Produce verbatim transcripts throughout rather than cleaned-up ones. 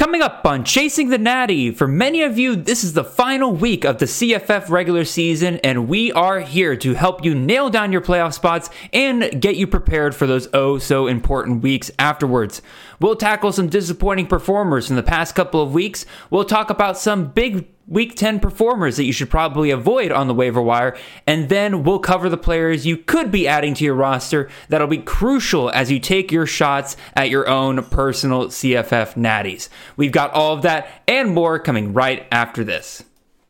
Coming up on Chasing the Natty, for many of you, this is the final week of the C F F regular season, and we are here to help you nail down your playoff spots and get you prepared for those oh-so-important weeks afterwards. We'll tackle some disappointing performers from the past couple of weeks. We'll talk about some big Week ten performers that you should probably avoid on the waiver wire, and then we'll cover the players you could be adding to your roster that'll be crucial as you take your shots at your own personal C F F natties. We've got all of that and more coming right after this.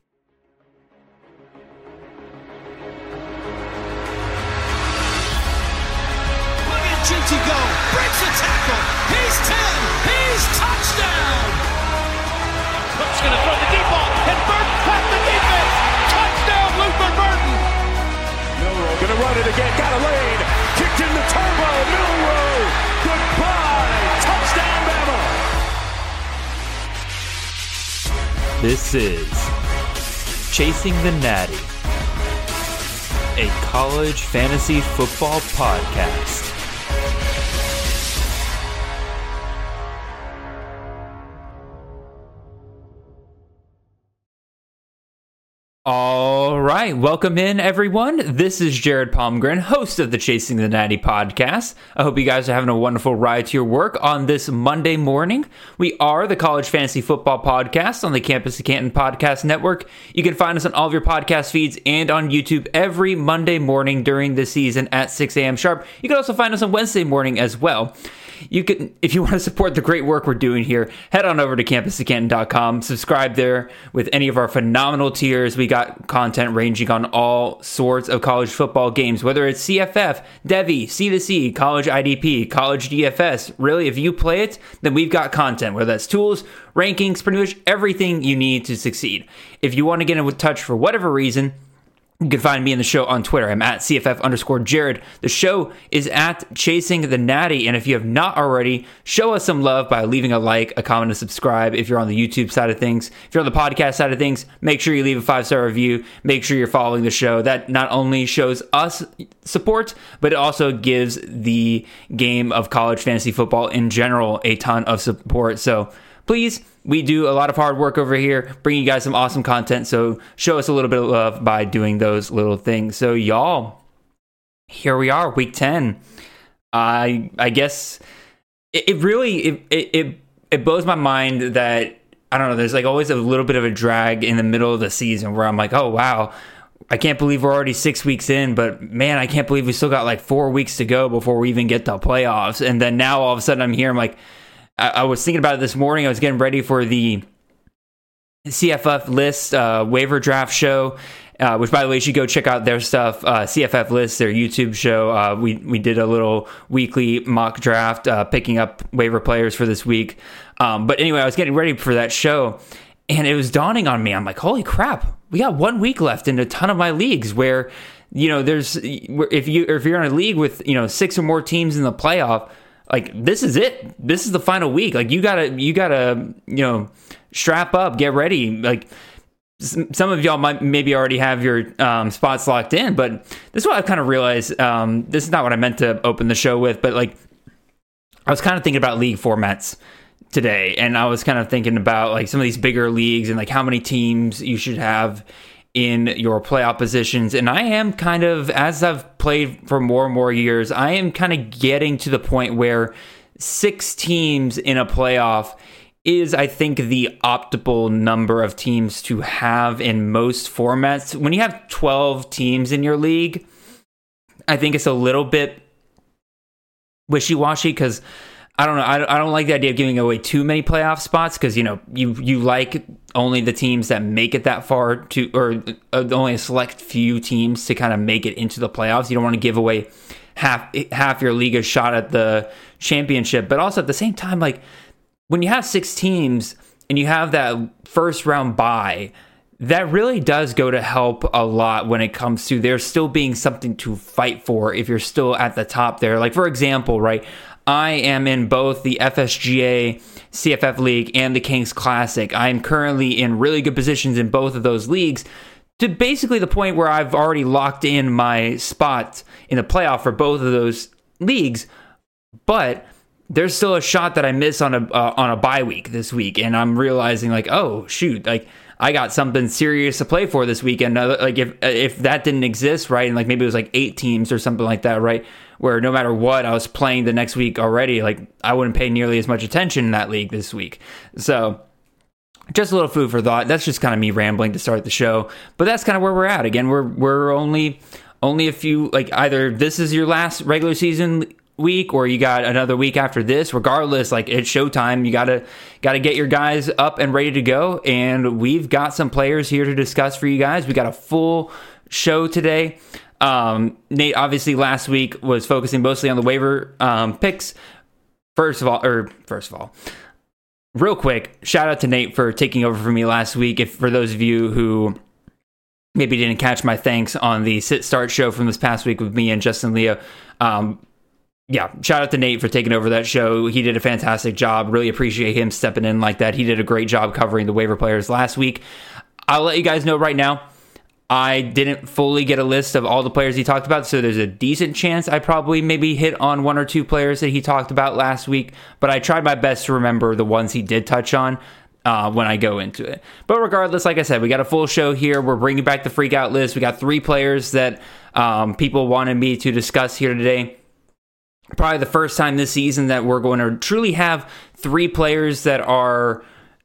Look at G T go, breaks the tackle, he's ten, he's touchdown! Cook's gonna throw the deep ball, and Burton caught the defense! Touchdown, Luther Burton! Milroe gonna run it again, got a lane, kicked in the turbo, Milroe! Goodbye! Touchdown, Bama! This is Chasing the Natty, a college fantasy football podcast. All right, welcome in everyone. This is Jared Palmgren, host of the Chasing the Natty podcast. I hope you guys are having a wonderful ride to your work on this Monday morning. We are the College Fantasy Football Podcast on the Campus of Canton Podcast Network. You can find us on all of your podcast feeds and on YouTube every Monday morning during the season at six a.m. sharp. You can also find us on Wednesday morning as well. You can, if you want to support the great work we're doing here, head on over to campus of canton dot com. Subscribe there with any of our phenomenal tiers. We got content ranging on all sorts of college football games, whether it's C F F, Devy, C to C, College I D P, College D F S. Really, if you play it, then we've got content, whether that's tools, rankings, pretty much everything you need to succeed. If you want to get in touch for whatever reason, you can find me in the show on Twitter. I'm at C F F underscore Jared. The show is at Chasing the Natty. And if you have not already, show us some love by leaving a like, a comment, and subscribe. If you're on the YouTube side of things, if you're on the podcast side of things, make sure you leave a five-star review. Make sure you're following the show. That not only shows us support, but it also gives the game of college fantasy football in general a ton of support. So please, we do a lot of hard work over here, bringing you guys some awesome content, so show us a little bit of love by doing those little things. So y'all, here we are, week ten. I I guess it, it really, it, it it blows my mind that, I don't know, there's like always a little bit of a drag in the middle of the season where I'm like, oh wow, I can't believe we're already six weeks in, but man, I can't believe we still got like four weeks to go before we even get to playoffs. And then now all of a sudden I'm here, I'm like, I was thinking about it this morning. I was getting ready for the C F F List uh, waiver draft show, uh, which, by the way, you should go check out their stuff. Uh, C F F List, their YouTube show. Uh, we we did a little weekly mock draft, uh, picking up waiver players for this week. Um, but anyway, I was getting ready for that show, and it was dawning on me. I'm like, holy crap! We got one week left in a ton of my leagues where, you know, there's if you if you're in a league with, you know, six or more teams in the playoff. Like, this is it. This is the final week. Like, you gotta, you gotta, you know, strap up, get ready. Like, some of y'all might maybe already have your um, spots locked in, but this is what I've kind of realized. Um, this is not what I meant to open the show with, but like, I was kind of thinking about league formats today, and I was kind of thinking about like some of these bigger leagues and like how many teams you should have in your playoff positions. And I am kind of, as I've played for more and more years, I am kind of getting to the point where six teams in a playoff is, I think, the optimal number of teams to have in most formats. When you have twelve teams in your league, I think it's a little bit wishy-washy because I don't know. I, I don't like the idea of giving away too many playoff spots because, you know, you, you like only the teams that make it that far to, or uh, only a select few teams to kind of make it into the playoffs. You don't want to give away half half your league a shot at the championship. But also at the same time, like when you have six teams and you have that first round bye, that really does go to help a lot when it comes to there still being something to fight for if you're still at the top there. Like, for example, right, I am in both the F S G A C F F League and the Kings Classic. I am currently in really good positions in both of those leagues to basically the point where I've already locked in my spot in the playoff for both of those leagues. But there's still a shot that I miss on a uh, on a bye week this week, and I'm realizing like, oh shoot, like I got something serious to play for this weekend. Uh, like if if that didn't exist, right, and like maybe it was like eight teams or something like that, right, where no matter what I was playing the next week already, like I wouldn't pay nearly as much attention in that league this week. So just a little food for thought. That's just kind of me rambling to start the show, but that's kind of where we're at. Again, we're we're only only a few, like either this is your last regular season week or you got another week after this. Regardless, like it's showtime. You gotta gotta get your guys up and ready to go, and we've got some players here to discuss for you guys. We got a full show today. um Nate obviously last week was focusing mostly on the waiver um picks. First of all or first of all real quick, shout out to Nate for taking over for me last week. If for those of you who maybe didn't catch my thanks on the sit start show from this past week with me and Justin Leo, um yeah, shout out to Nate for taking over that show. He did a fantastic job. Really appreciate him stepping in like that. He did a great job covering the waiver players last week. I'll let you guys know right now, I didn't fully get a list of all the players he talked about, so there's a decent chance I probably maybe hit on one or two players that he talked about last week, but I tried my best to remember the ones he did touch on uh, when I go into it. But regardless, like I said, we got a full show here. We're bringing back the freak out list. We got three players that um, people wanted me to discuss here today. Probably the first time this season that we're going to truly have three players that are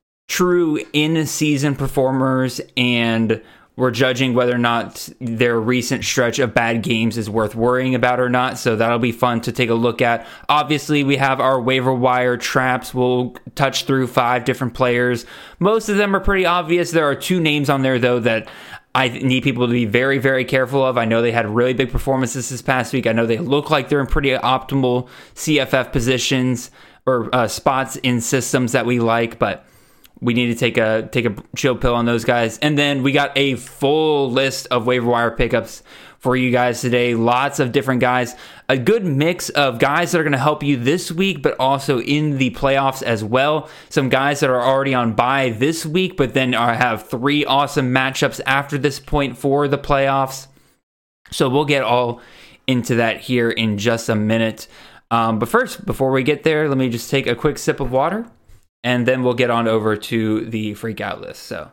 true in-season performers, and we're judging whether or not their recent stretch of bad games is worth worrying about or not. So that'll be fun to take a look at. Obviously, we have our waiver wire traps. We'll touch through five different players. Most of them are pretty obvious. There are two names on there, though, that I need people to be very, very careful of. I know they had really big performances this past week. I know they look like they're in pretty optimal C F F positions or uh, spots in systems that we like, but we need to take a take a chill pill on those guys. And then we got a full list of waiver wire pickups for you guys today. Lots of different guys. A good mix of guys that are going to help you this week, but also in the playoffs as well. Some guys that are already on bye this week, but then are, have three awesome matchups after this point for the playoffs. So we'll get all into that here in just a minute. Um, but first, before we get there, let me just take a quick sip of water, and then we'll get on over to the freak out list. So,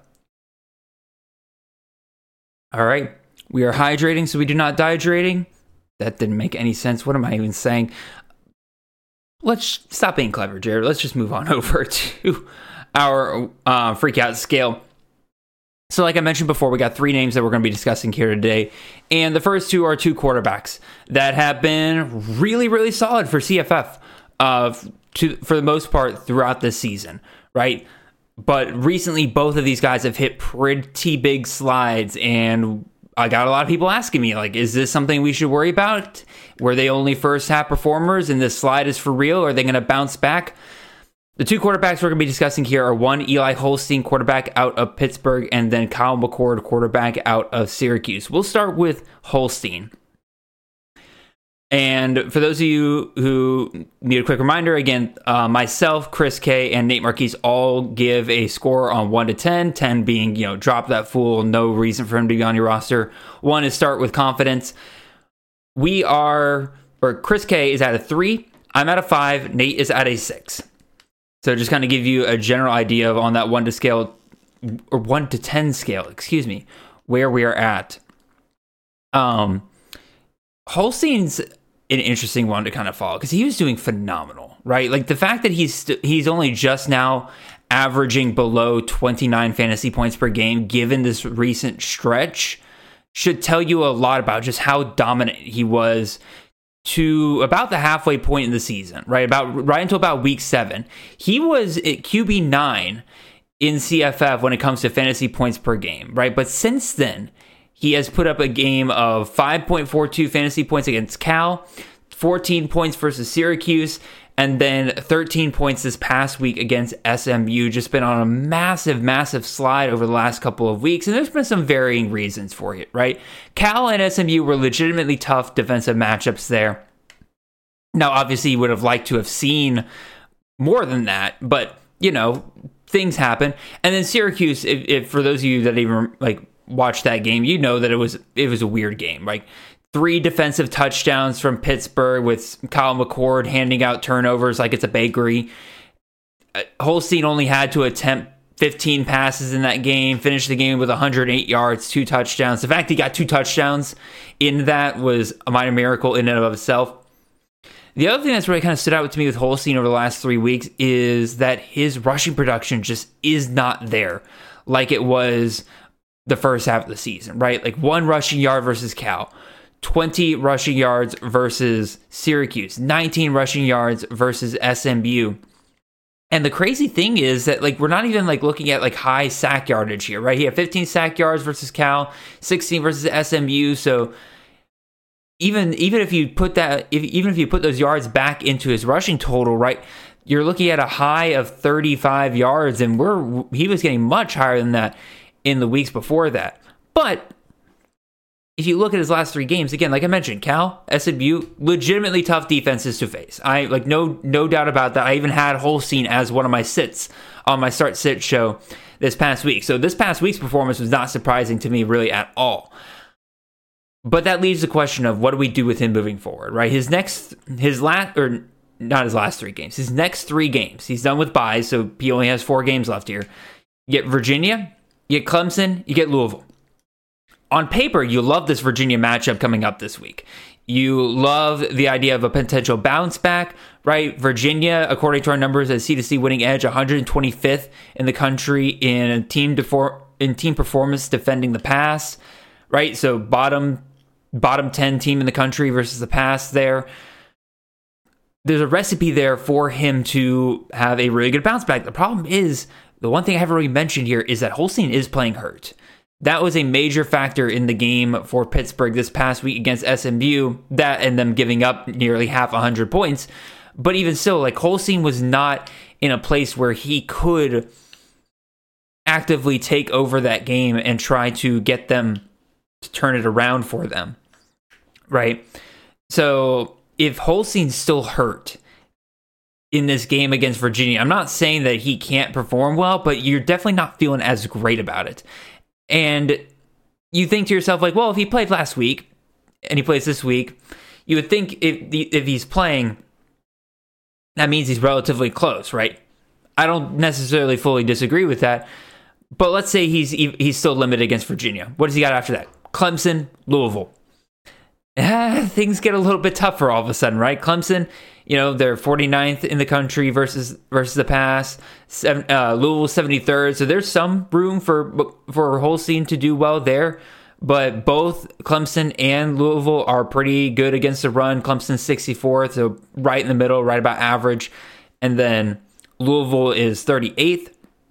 all right. We are hydrating, so we do not dehydrating. That didn't make any sense. What am I even saying? Let's stop being clever, Jared. Let's just move on over to our uh, freak out scale. So like I mentioned before, we got three names that we're going to be discussing here today. And the first two are two quarterbacks that have been really, really solid for C F F uh, to, for the most part throughout this season, right? But recently, both of these guys have hit pretty big slides, and I got a lot of people asking me, like, is this something we should worry about? Were they only first half performers and this slide is for real? Are they going to bounce back? The two quarterbacks we're going to be discussing here are one Eli Holstein, quarterback out of Pittsburgh, and then Kyle McCord, quarterback out of Syracuse. We'll start with Holstein. And for those of you who need a quick reminder, again, uh, myself, Chris K, and Nate Marquise all give a score on one to ten, ten being, you know, drop that fool, no reason for him to be on your roster. One is start with confidence. We are, or Chris K is at a three, I'm at a five, Nate is at a six. So just kind of give you a general idea of on that one to scale, or one to ten scale, excuse me, where we are at. Um, Holstein's an interesting one to kind of follow because he was doing phenomenal, right? Like the fact that he's st- he's only just now averaging below twenty-nine fantasy points per game, given this recent stretch, should tell you a lot about just how dominant he was to about the halfway point in the season, right? About right until about week seven, he was at Q B nine in C F F when it comes to fantasy points per game, right? But since then, he has put up a game of five point four two fantasy points against Cal, fourteen points versus Syracuse, and then thirteen points this past week against S M U. Just been on a massive, massive slide over the last couple of weeks, and there's been some varying reasons for it, right? Cal and S M U were legitimately tough defensive matchups there. Now, obviously, you would have liked to have seen more than that, but, you know, things happen. And then Syracuse, if, if for those of you that even, like, watched that game, you know that it was it was a weird game. Like three defensive touchdowns from Pittsburgh with Kyle McCord handing out turnovers like it's a bakery. Holstein only had to attempt fifteen passes in that game, finished the game with one hundred eight yards, two touchdowns. The fact he got two touchdowns in that was a minor miracle in and of itself. The other thing that's really kind of stood out to me with Holstein over the last three weeks is that his rushing production just is not there like it was the first half of the season, right? Like one rushing yard versus Cal, twenty rushing yards versus Syracuse, nineteen rushing yards versus S M U. And the crazy thing is that like we're not even like looking at like high sack yardage here, right? He had fifteen sack yards versus Cal, sixteen versus S M U. So even even if you put that, if, even if you put those yards back into his rushing total, right, you're looking at a high of thirty-five yards, and we're he was getting much higher than that in the weeks before that. But if you look at his last three games, again, like I mentioned, Cal, S M U, legitimately tough defenses to face. I like no no doubt about that. I even had Holstein as one of my sits on my start sit show this past week. So this past week's performance was not surprising to me really at all. But that leaves the question of what do we do with him moving forward, right? His next, his last, or not his last three games, his next three games, he's done with byes, so he only has four games left here. You get Virginia, you get Clemson, you get Louisville. On paper, you love this Virginia matchup coming up this week. You love the idea of a potential bounce back, right? Virginia, according to our numbers, has C to C winning edge, one hundred twenty-fifth in the country in team defor- in team performance defending the pass, right? So bottom bottom ten team in the country versus the pass there. There's a recipe there for him to have a really good bounce back. The problem is, the one thing I haven't really mentioned here is that Holstein is playing hurt. That was a major factor in the game for Pittsburgh this past week against S M U, that and them giving up nearly half one hundred points. But even still, like Holstein was not in a place where he could actively take over that game and try to get them to turn it around for them, right? So if Holstein's still hurt in this game against Virginia, I'm not saying that he can't perform well, but you're definitely not feeling as great about it. And you think to yourself, like, well, if he played last week and he plays this week, you would think if the, if he's playing, that means he's relatively close, right? I don't necessarily fully disagree with that. But let's say he's he's still limited against Virginia. What does he got after that? Clemson, Louisville. Ah, things get a little bit tougher all of a sudden, right? Clemson, you know, they're forty-ninth in the country versus versus the pass. Seven, uh, Louisville seventy-third. So there's some room for for Holstein to do well there. But both Clemson and Louisville are pretty good against the run. Clemson sixty-fourth, so right in the middle, right about average. And then Louisville is thirty-eighth.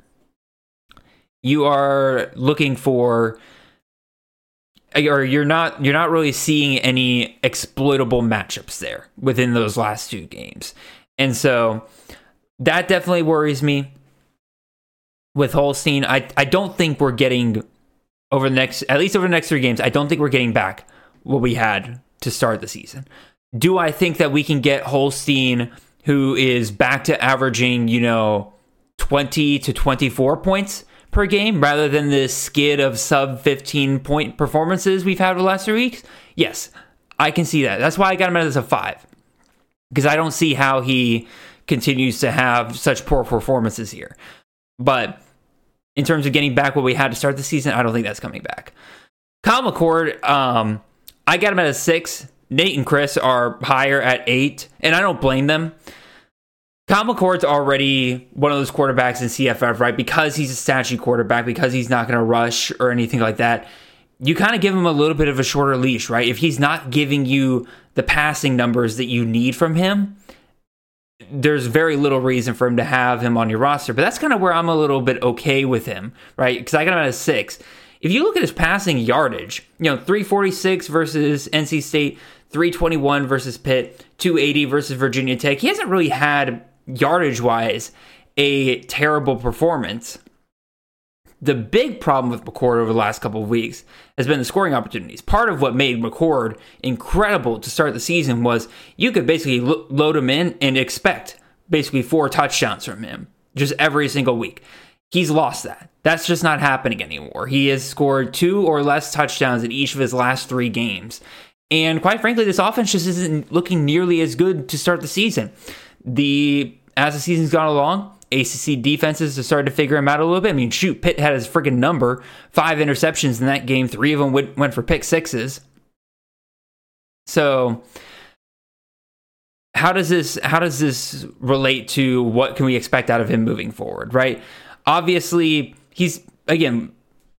You are looking for, or you're not you're not really seeing any exploitable matchups there within those last two games. And so that definitely worries me with Holstein. I, I don't think we're getting over the next, at least over the next three games, I don't think we're getting back what we had to start the season. Do I think that we can get Holstein, who is back to averaging, you know, twenty to twenty-four points per game rather than this skid of sub fifteen point performances we've had the last three weeks? Yes, I can see that. That's why I got him as a five, because I don't see how he continues to have such poor performances here. But in terms of getting back what we had to start the season, I don't think that's coming back. Kyle McCord, um, I got him at a six. Nate and Chris are higher at eight, and I don't blame them. Kyle McCord's already one of those quarterbacks in C F F, right? Because he's a statue quarterback, because he's not going to rush or anything like that. You kind of give him a little bit of a shorter leash, right? If he's not giving you the passing numbers that you need from him, there's very little reason for him to have him on your roster. But that's kind of where I'm a little bit okay with him, right? Because I got him at a six. If you look at his passing yardage, you know, three forty-six versus N C State, three twenty-one versus Pitt, two eighty versus Virginia Tech. He hasn't really had, yardage-wise, a terrible performance. The big problem with McCord over the last couple of weeks has been the scoring opportunities. Part of what made McCord incredible to start the season was you could basically lo- load him in and expect basically four touchdowns from him just every single week. He's lost that. That's just not happening anymore. He has scored two or less touchdowns in each of his last three games. And quite frankly, this offense just isn't looking nearly as good to start the season. The as the season's gone along, A C C defenses have started to figure him out a little bit. I mean, shoot, Pitt had his freaking number. Five interceptions in that game. Three of them went, went for pick sixes. So how does this how does this relate to what can we expect out of him moving forward, right? Obviously, he's, again,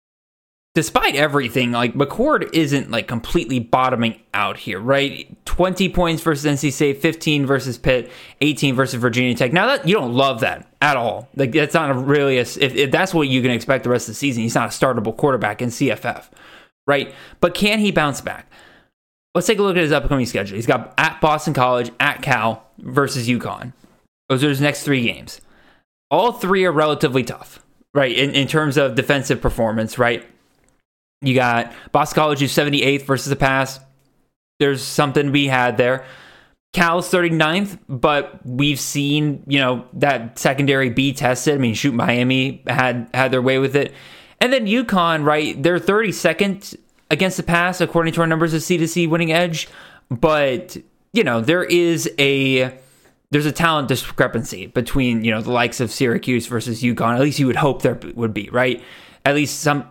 despite everything, like, McCord isn't like completely bottoming out here, right? twenty points versus N C State, fifteen versus Pitt, eighteen versus Virginia Tech. Now, that you don't love that at all. Like, that's not a really a, if, if that's what you can expect the rest of the season, he's not a startable quarterback in C F F, right? But can he bounce back? Let's take a look at his upcoming schedule. He's got at Boston College, at Cal, versus UConn. Those are his next three games. All three are relatively tough, right? In, in terms of defensive performance, right? You got Boston College, who's seventy-eighth versus the pass. There's something to be had there. Cal's thirty-ninth, but we've seen, you know, that secondary be tested. I mean, shoot, Miami had, had their way with it. And then UConn, right? They're thirty-second against the pass, according to our numbers of C to C winning edge. But, you know, there is a there's a talent discrepancy between, you know, the likes of Syracuse versus UConn. At least you would hope there would be, right? At least some,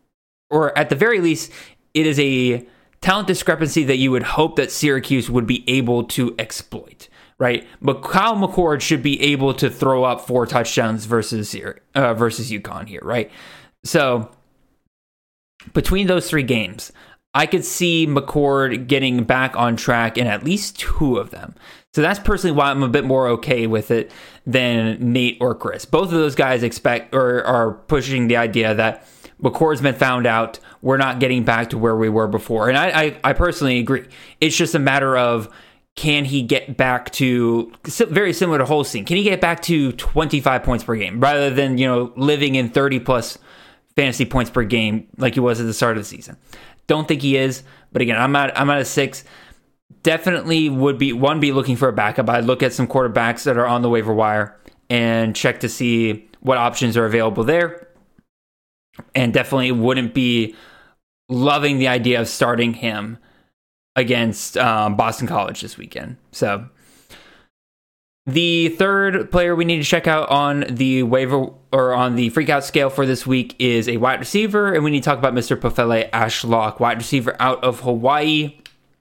or at the very least, it is a talent discrepancy that you would hope that Syracuse would be able to exploit, right? But Kyle McCord should be able to throw up four touchdowns versus uh, versus UConn here, right? So between those three games, I could see McCord getting back on track in at least two of them. So that's personally why I'm a bit more okay with it than Nate or Chris. Both of those guys expect or are pushing the idea that McCord's been found out. We're not getting back to where we were before. And I, I, I personally agree. It's just a matter of, can he get back to, very similar to Holstein, can he get back to twenty-five points per game rather than, you know, living in thirty plus fantasy points per game like he was at the start of the season? Don't think he is, but again, I'm at I'm at a six. Definitely would be one be looking for a backup. I'd look at some quarterbacks that are on the waiver wire and check to see what options are available there. And definitely wouldn't be loving the idea of starting him against um, Boston College this weekend. So the third player we need to check out on the waiver or on the freakout scale for this week is a wide receiver, and we need to talk about Mister Pofele Ashlock, wide receiver out of Hawaii.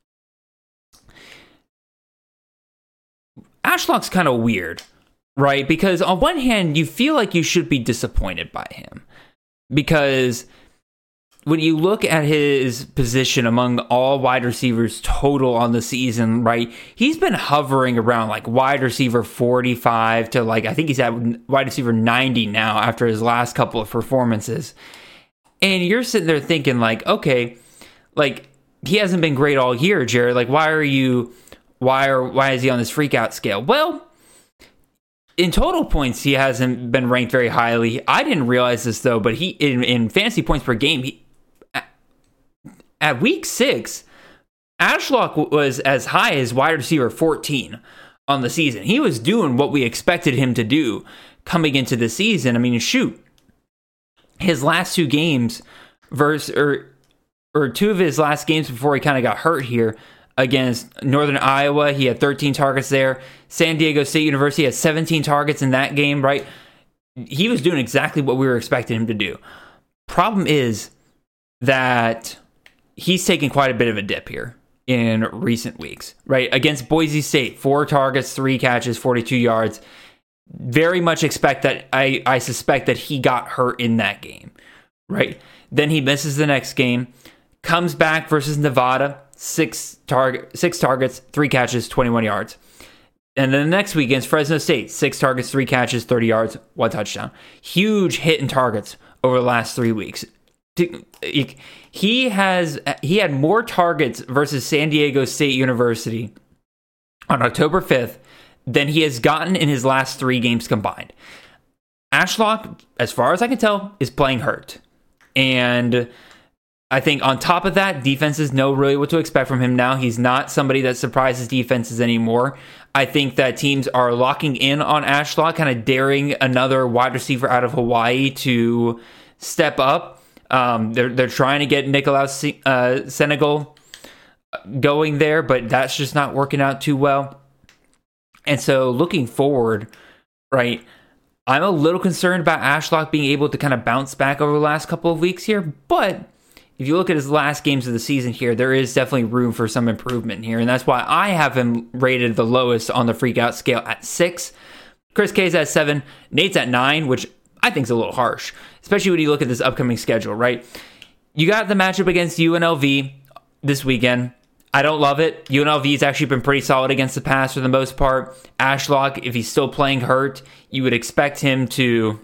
Ashlock's kind of weird, right? Because on one hand, you feel like you should be disappointed by him, because when you look at his position among all wide receivers total on the season, right, he's been hovering around like wide receiver forty-five to like, I think he's at wide receiver ninety now after his last couple of performances. And you're sitting there thinking like, okay, like he hasn't been great all year, Jared. Like, why are you, why are, why is he on this freak out scale? Well, in total points, he hasn't been ranked very highly. I didn't realize this though, but he, in, in fantasy points per game, he, at week six, Ashlock was as high as wide receiver fourteen on the season. He was doing what we expected him to do coming into the season. I mean, shoot, his last two games, versus or or two of his last games before he kind of got hurt here against Northern Iowa, he had thirteen targets there. San Diego State University had seventeen targets in that game. Right, he was doing exactly what we were expecting him to do. Problem is that he's taken quite a bit of a dip here in recent weeks, right? Against Boise State, four targets, three catches, forty-two yards. Very much expect that, I, I suspect that he got hurt in that game, right? Then he misses the next game, comes back versus Nevada, six, target, six targets, three catches, twenty-one yards. And then the next week against Fresno State, six targets, three catches, thirty yards, one touchdown. Huge hit in targets over the last three weeks. He has he had more targets versus San Diego State University on October fifth than he has gotten in his last three games combined. Ashlock, as far as I can tell, is playing hurt. And I think on top of that, defenses know really what to expect from him now. He's not somebody that surprises defenses anymore. I think that teams are locking in on Ashlock, kind of daring another wide receiver out of Hawaii to step up. Um, they're they're trying to get Nicolas uh, Senegal going there, but that's just not working out too well. And so looking forward, right, I'm a little concerned about Ashlock being able to kind of bounce back over the last couple of weeks here, but if you look at his last games of the season here, there is definitely room for some improvement here, and that's why I have him rated the lowest on the freak out scale at six. Chris K's at seven, Nate's at nine, which I think is a little harsh, especially when you look at this upcoming schedule, right? You got the matchup against U N L V this weekend. I don't love it. U N L V's actually been pretty solid against the pass for the most part. Ashlock, if he's still playing hurt, you would expect him to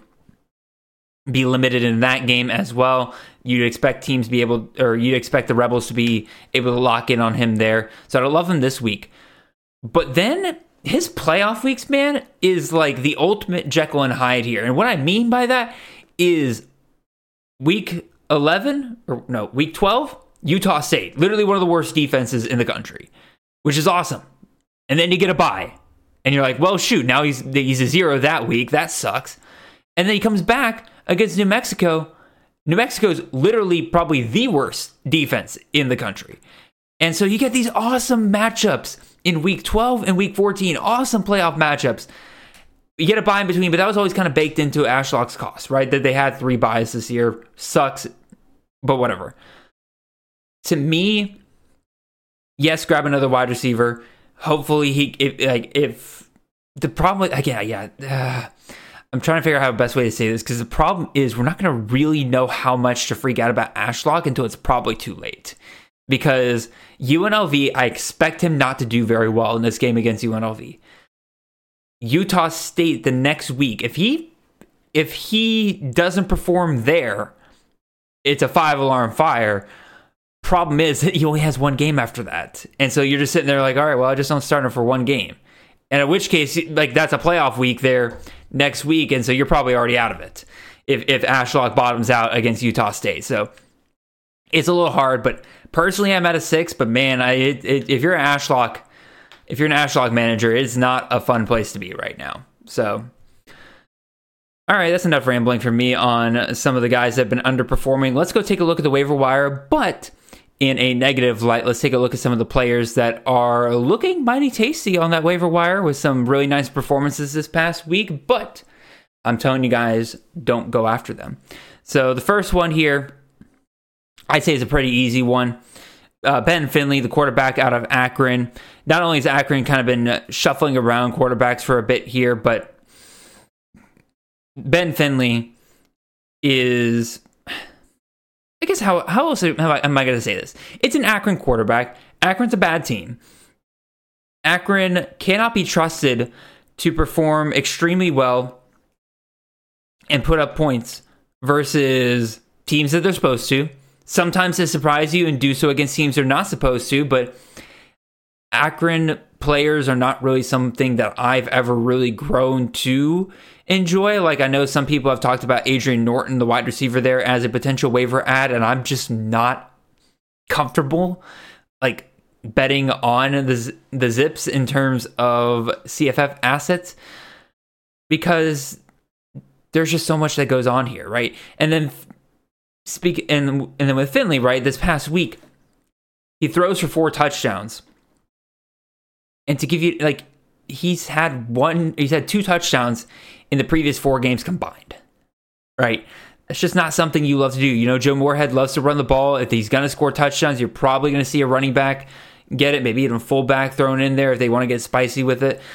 be limited in that game as well. You'd expect teams to be able, or you'd expect the Rebels to be able to lock in on him there. So I don't love him this week. But then his playoff weeks, man, is like the ultimate Jekyll and Hyde here. And what I mean by that is week eleven, or no, week twelve, Utah State, literally one of the worst defenses in the country, which is awesome. And then you get a bye. And you're like, well, shoot, now he's he's a zero that week. That sucks. And then he comes back against New Mexico. New Mexico's literally probably the worst defense in the country. And so you get these awesome matchups in week twelve and week fourteen. Awesome playoff matchups. You get a bye in between, but that was always kind of baked into Ashlock's cost, right? That they had three byes this year. Sucks, but whatever. To me, yes, grab another wide receiver. Hopefully he, if, like, if the problem, again, yeah, uh, I'm trying to figure out how the best way to say this, because the problem is we're not going to really know how much to freak out about Ashlock until it's probably too late. Because U N L V, I expect him not to do very well in this game against U N L V. Utah State the next week, if he if he doesn't perform there, it's a five alarm fire. Problem is that he only has one game after that. And so you're just sitting there like, all right, well, I just don't start him for one game. And in which case, like, that's a playoff week there next week, and so you're probably already out of it if, if Ashlock bottoms out against Utah State. So it's a little hard, but personally I'm at a six, but man, I it, it, if you're an Ashlock, if you're an Ashlock manager, it's not a fun place to be right now. So all right, that's enough rambling for me on some of the guys that have been underperforming. Let's go take a look at the waiver wire, but in a negative light, let's take a look at some of the players that are looking mighty tasty on that waiver wire with some really nice performances this past week, but I'm telling you guys, don't go after them. So the first one here, I'd say is a pretty easy one. Uh, Ben Finley, the quarterback out of Akron. Not only has Akron kind of been shuffling around quarterbacks for a bit here, but Ben Finley is, I guess, how how else am I, am I going to say this? It's an Akron quarterback. Akron's a bad team. Akron cannot be trusted to perform extremely well and put up points versus teams that they're supposed to. Sometimes they surprise you and do so against teams they're not supposed to, but Akron players are not really something that I've ever really grown to enjoy. Like, I know some people have talked about Adrian Norton, the wide receiver there, as a potential waiver ad, and I'm just not comfortable like betting on the the Zips in terms of C F F assets, because there's just so much that goes on here, right? And then speak and and then with Finley, right, this past week he throws for four touchdowns. And to give you, like, he's had one, he's had two touchdowns in the previous four games combined, right? It's just not something you love to do. You know, Joe Moorhead loves to run the ball. If he's going to score touchdowns, you're probably going to see a running back get it, maybe even a fullback thrown in there if they want to get spicy with it.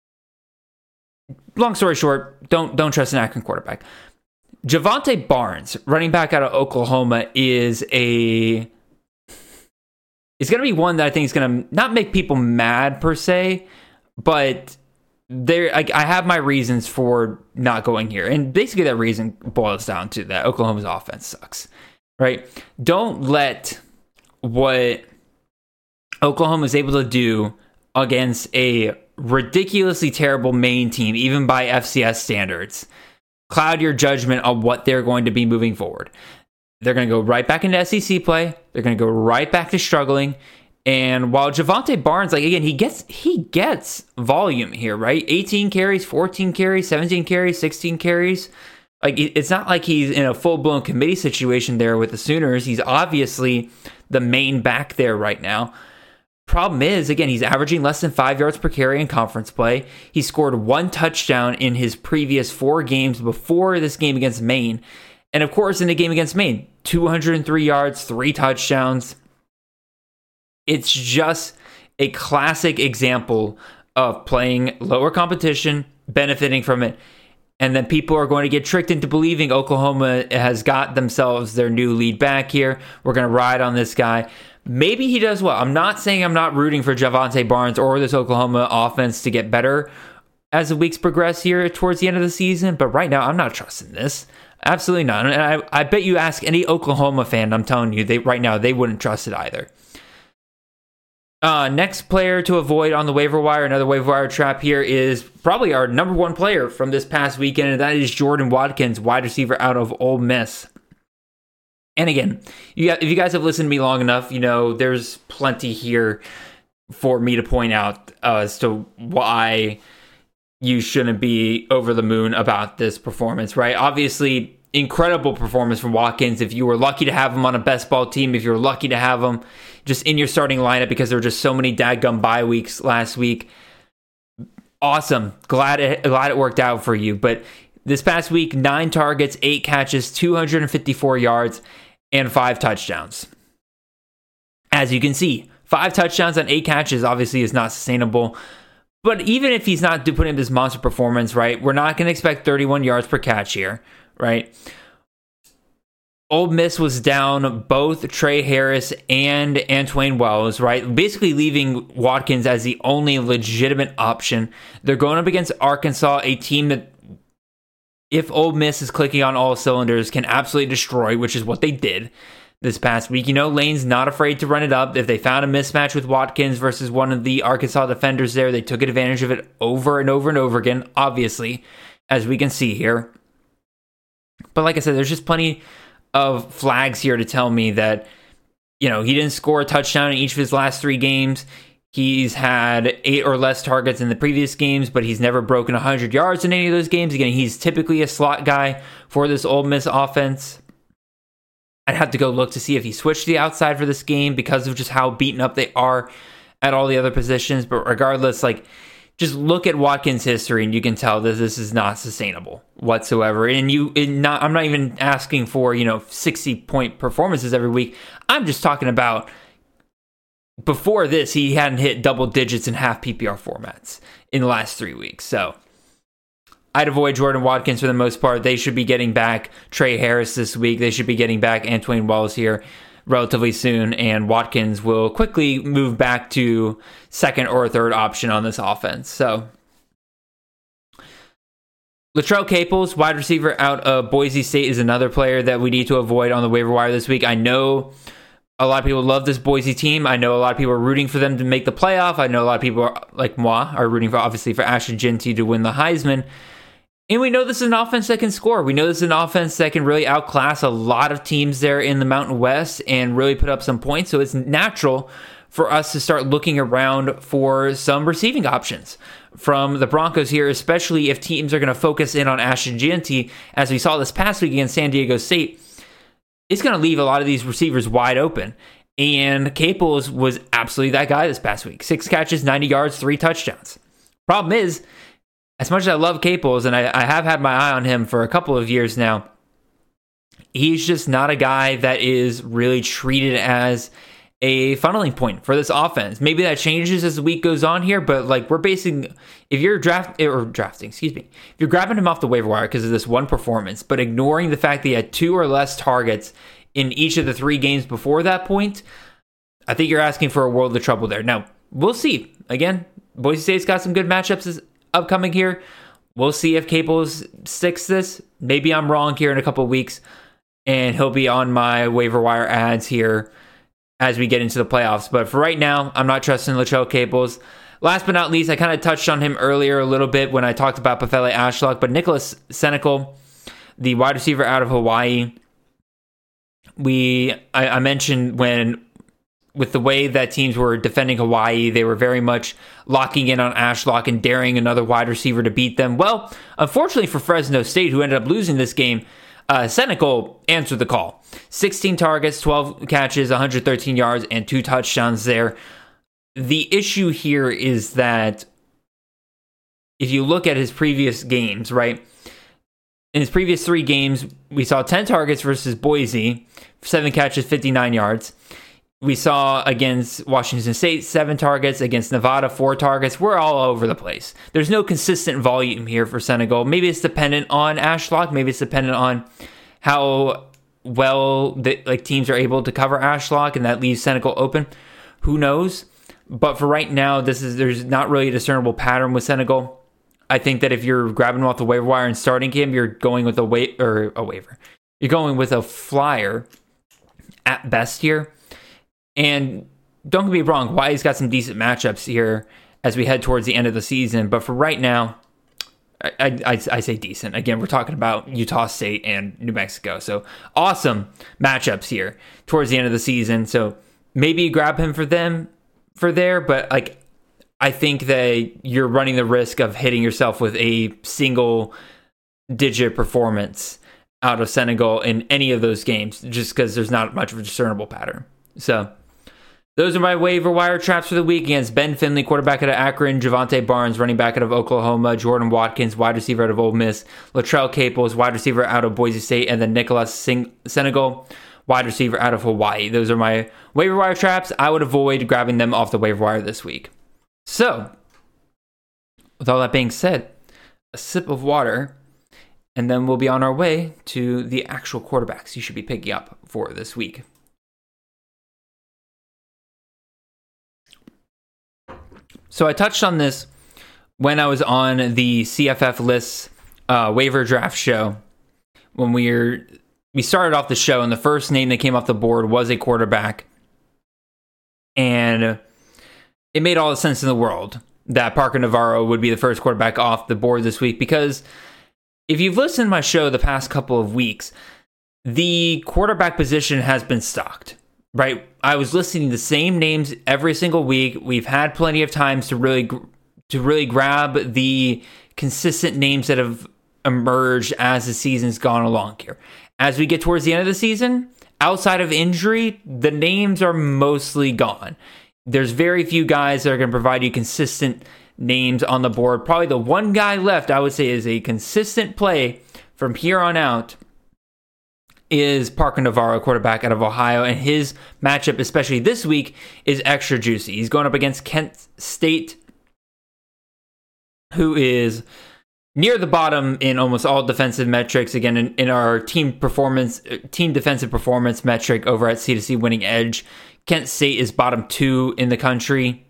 Long story short, don't don't trust an Akron quarterback. Javante Barnes, running back out of Oklahoma, is a It's going to be one that I think is going to not make people mad per se, but there I, I have my reasons for not going here. And basically that reason boils down to that Oklahoma's offense sucks, right? Don't let what Oklahoma is able to do against a ridiculously terrible Maine team, even by F C S standards, cloud your judgment on what they're going to be moving forward. They're going to go right back into S E C play. They're going to go right back to struggling. And while Javante Barnes, like, again, he gets he gets volume here, right? eighteen carries, fourteen carries, seventeen carries, sixteen carries. Like, it's not like he's in a full-blown committee situation there with the Sooners. He's obviously the main back there right now. Problem is, again, he's averaging less than five yards per carry in conference play. He scored one touchdown in his previous four games before this game against Maine. And of course, in the game against Maine, two hundred three yards, three touchdowns. It's just a classic example of playing lower competition, benefiting from it. And then people are going to get tricked into believing Oklahoma has got themselves their new lead back here. We're going to ride on this guy. Maybe he does well. I'm not saying I'm not rooting for Javonte Barnes or this Oklahoma offense to get better as the weeks progress here towards the end of the season, but right now I'm not trusting this. Absolutely not. And I, I bet you ask any Oklahoma fan, I'm telling you, they right now they wouldn't trust it either. Uh, next player to avoid on the waiver wire, another waiver wire trap here, is probably our number one player from this past weekend, and that is Jordan Watkins, wide receiver out of Ole Miss. And again, you got, if you guys have listened to me long enough, you know there's plenty here for me to point out uh, as to why you shouldn't be over the moon about this performance, right? Obviously, incredible performance from Watkins. If you were lucky to have him on a best ball team, if you were lucky to have him just in your starting lineup because there were just so many dadgum bye weeks last week, awesome. Glad it, glad it worked out for you. But this past week, nine targets, eight catches, two hundred fifty-four yards, and five touchdowns. As you can see, five touchdowns on eight catches obviously is not sustainable. But even if he's not putting in this monster performance, right, we're not going to expect thirty-one yards per catch here, right? Ole Miss was down both Trey Harris and Antwain Wells, right? Basically leaving Watkins as the only legitimate option. They're going up against Arkansas, a team that, if Ole Miss is clicking on all cylinders, can absolutely destroy, which is what they did this past week. You know, Lane's not afraid to run it up. If they found a mismatch with Watkins versus one of the Arkansas defenders there, they took advantage of it over and over and over again, obviously, as we can see here. But like I said, there's just plenty of flags here to tell me that, you know, he didn't score a touchdown in each of his last three games. He's had eight or less targets in the previous games, but he's never broken one hundred yards in any of those games. Again, he's typically a slot guy for this Ole Miss offense. I'd have to go look to see if he switched to the outside for this game because of just how beaten up they are at all the other positions. But regardless, like, just look at Watkins' history and you can tell that this is not sustainable whatsoever. And you, and not, I'm not even asking for, you know, sixty point performances every week. I'm just talking about before this, he hadn't hit double digits in half P P R formats in the last three weeks. So I'd avoid Jordan Watkins for the most part. They should be getting back Trey Harris this week. They should be getting back Antwain Wells here relatively soon, and Watkins will quickly move back to second or third option on this offense. So Latrell Caples, wide receiver out of Boise State, is another player that we need to avoid on the waiver wire this week. I know a lot of people love this Boise team. I know a lot of people are rooting for them to make the playoff. I know a lot of people, are, like moi, are rooting for, obviously, for Ashton Jeanty to win the Heisman. And we know this is an offense that can score. We know this is an offense that can really outclass a lot of teams there in the Mountain West and really put up some points. So it's natural for us to start looking around for some receiving options from the Broncos here, especially if teams are going to focus in on Ashton Jeanty, as we saw this past week against San Diego State. It's going to leave a lot of these receivers wide open. And Caples was absolutely that guy this past week. Six catches, ninety yards, three touchdowns. Problem is, as much as I love Caples, and I, I have had my eye on him for a couple of years now, he's just not a guy that is really treated as a funneling point for this offense. Maybe that changes as the week goes on here, but like we're basing, if you're draft or drafting, excuse me, if you're grabbing him off the waiver wire because of this one performance, but ignoring the fact that he had two or less targets in each of the three games before that point, I think you're asking for a world of trouble there. Now, we'll see. Again, Boise State's got some good matchups upcoming here. We'll see if Caples sticks this. Maybe I'm wrong here in a couple of weeks, and he'll be on my waiver wire ads here as we get into the playoffs. But for right now, I'm not trusting Latrell Caples. Last but not least, I kind of touched on him earlier a little bit when I talked about Pefele Ashlock, but Nicholas Senecal, the wide receiver out of Hawaii, we I, I mentioned when with the way that teams were defending Hawaii, they were very much locking in on Ashlock and daring another wide receiver to beat them. Well, unfortunately for Fresno State, who ended up losing this game, uh, Senecal answered the call. sixteen targets, twelve catches, one hundred thirteen yards, and two touchdowns there. the issue here is that if you look at his previous games, right? In his previous three games, we saw ten targets versus Boise, seven catches, fifty-nine yards. We saw against Washington State, seven targets. Against Nevada, four targets. We're all over the place. There's no consistent volume here for Senegal. Maybe it's dependent on Ashlock. Maybe it's dependent on how well the, like teams are able to cover Ashlock, and that leaves Senegal open. Who knows? But for right now, this is there's not really a discernible pattern with Senegal. I think that if you're grabbing him off the waiver wire and starting him, you're going with a wa- or a waiver. You're going with a flyer at best here. And don't get me wrong, Hawaii's got some decent matchups here as we head towards the end of the season. But for right now, I, I, I say decent. Again, we're talking about Utah State and New Mexico. So awesome matchups here towards the end of the season. So maybe you grab him for them for there, but like I think that you're running the risk of hitting yourself with a single digit performance out of Senegal in any of those games, just because there's not much of a discernible pattern. So those are my waiver wire traps for the week against Ben Finley, quarterback out of Akron, Javante Barnes, running back out of Oklahoma, Jordan Watkins, wide receiver out of Ole Miss, Latrell Caples, wide receiver out of Boise State, and then Nicholas Sing- Senegal, wide receiver out of Hawaii. Those are my waiver wire traps. I would avoid grabbing them off the waiver wire this week. So, with all that being said, a sip of water, and then we'll be on our way to the actual quarterbacks you should be picking up for this week. So I touched on this when I was on the C F F Lists uh, waiver draft show. When we were, we started off the show, and the first name that came off the board was a quarterback. And it made all the sense in the world that Parker Navarro would be the first quarterback off the board this week, because if you've listened to my show the past couple of weeks, the quarterback position has been stocked, right? I was listening to the same names every single week. We've had plenty of times to really to really grab the consistent names that have emerged as the season's gone along here. As we get towards the end of the season, outside of injury, the names are mostly gone. There's very few guys that are going to provide you consistent names on the board. Probably the one guy left, I would say, is a consistent play from here on out is Parker Navarro, quarterback out of Ohio. And his matchup, especially this week, is extra juicy. He's going up against Kent State, who is near the bottom in almost all defensive metrics. Again, in, in our team performance, team defensive performance metric over at C two C Winning Edge, Kent State is bottom two in the country.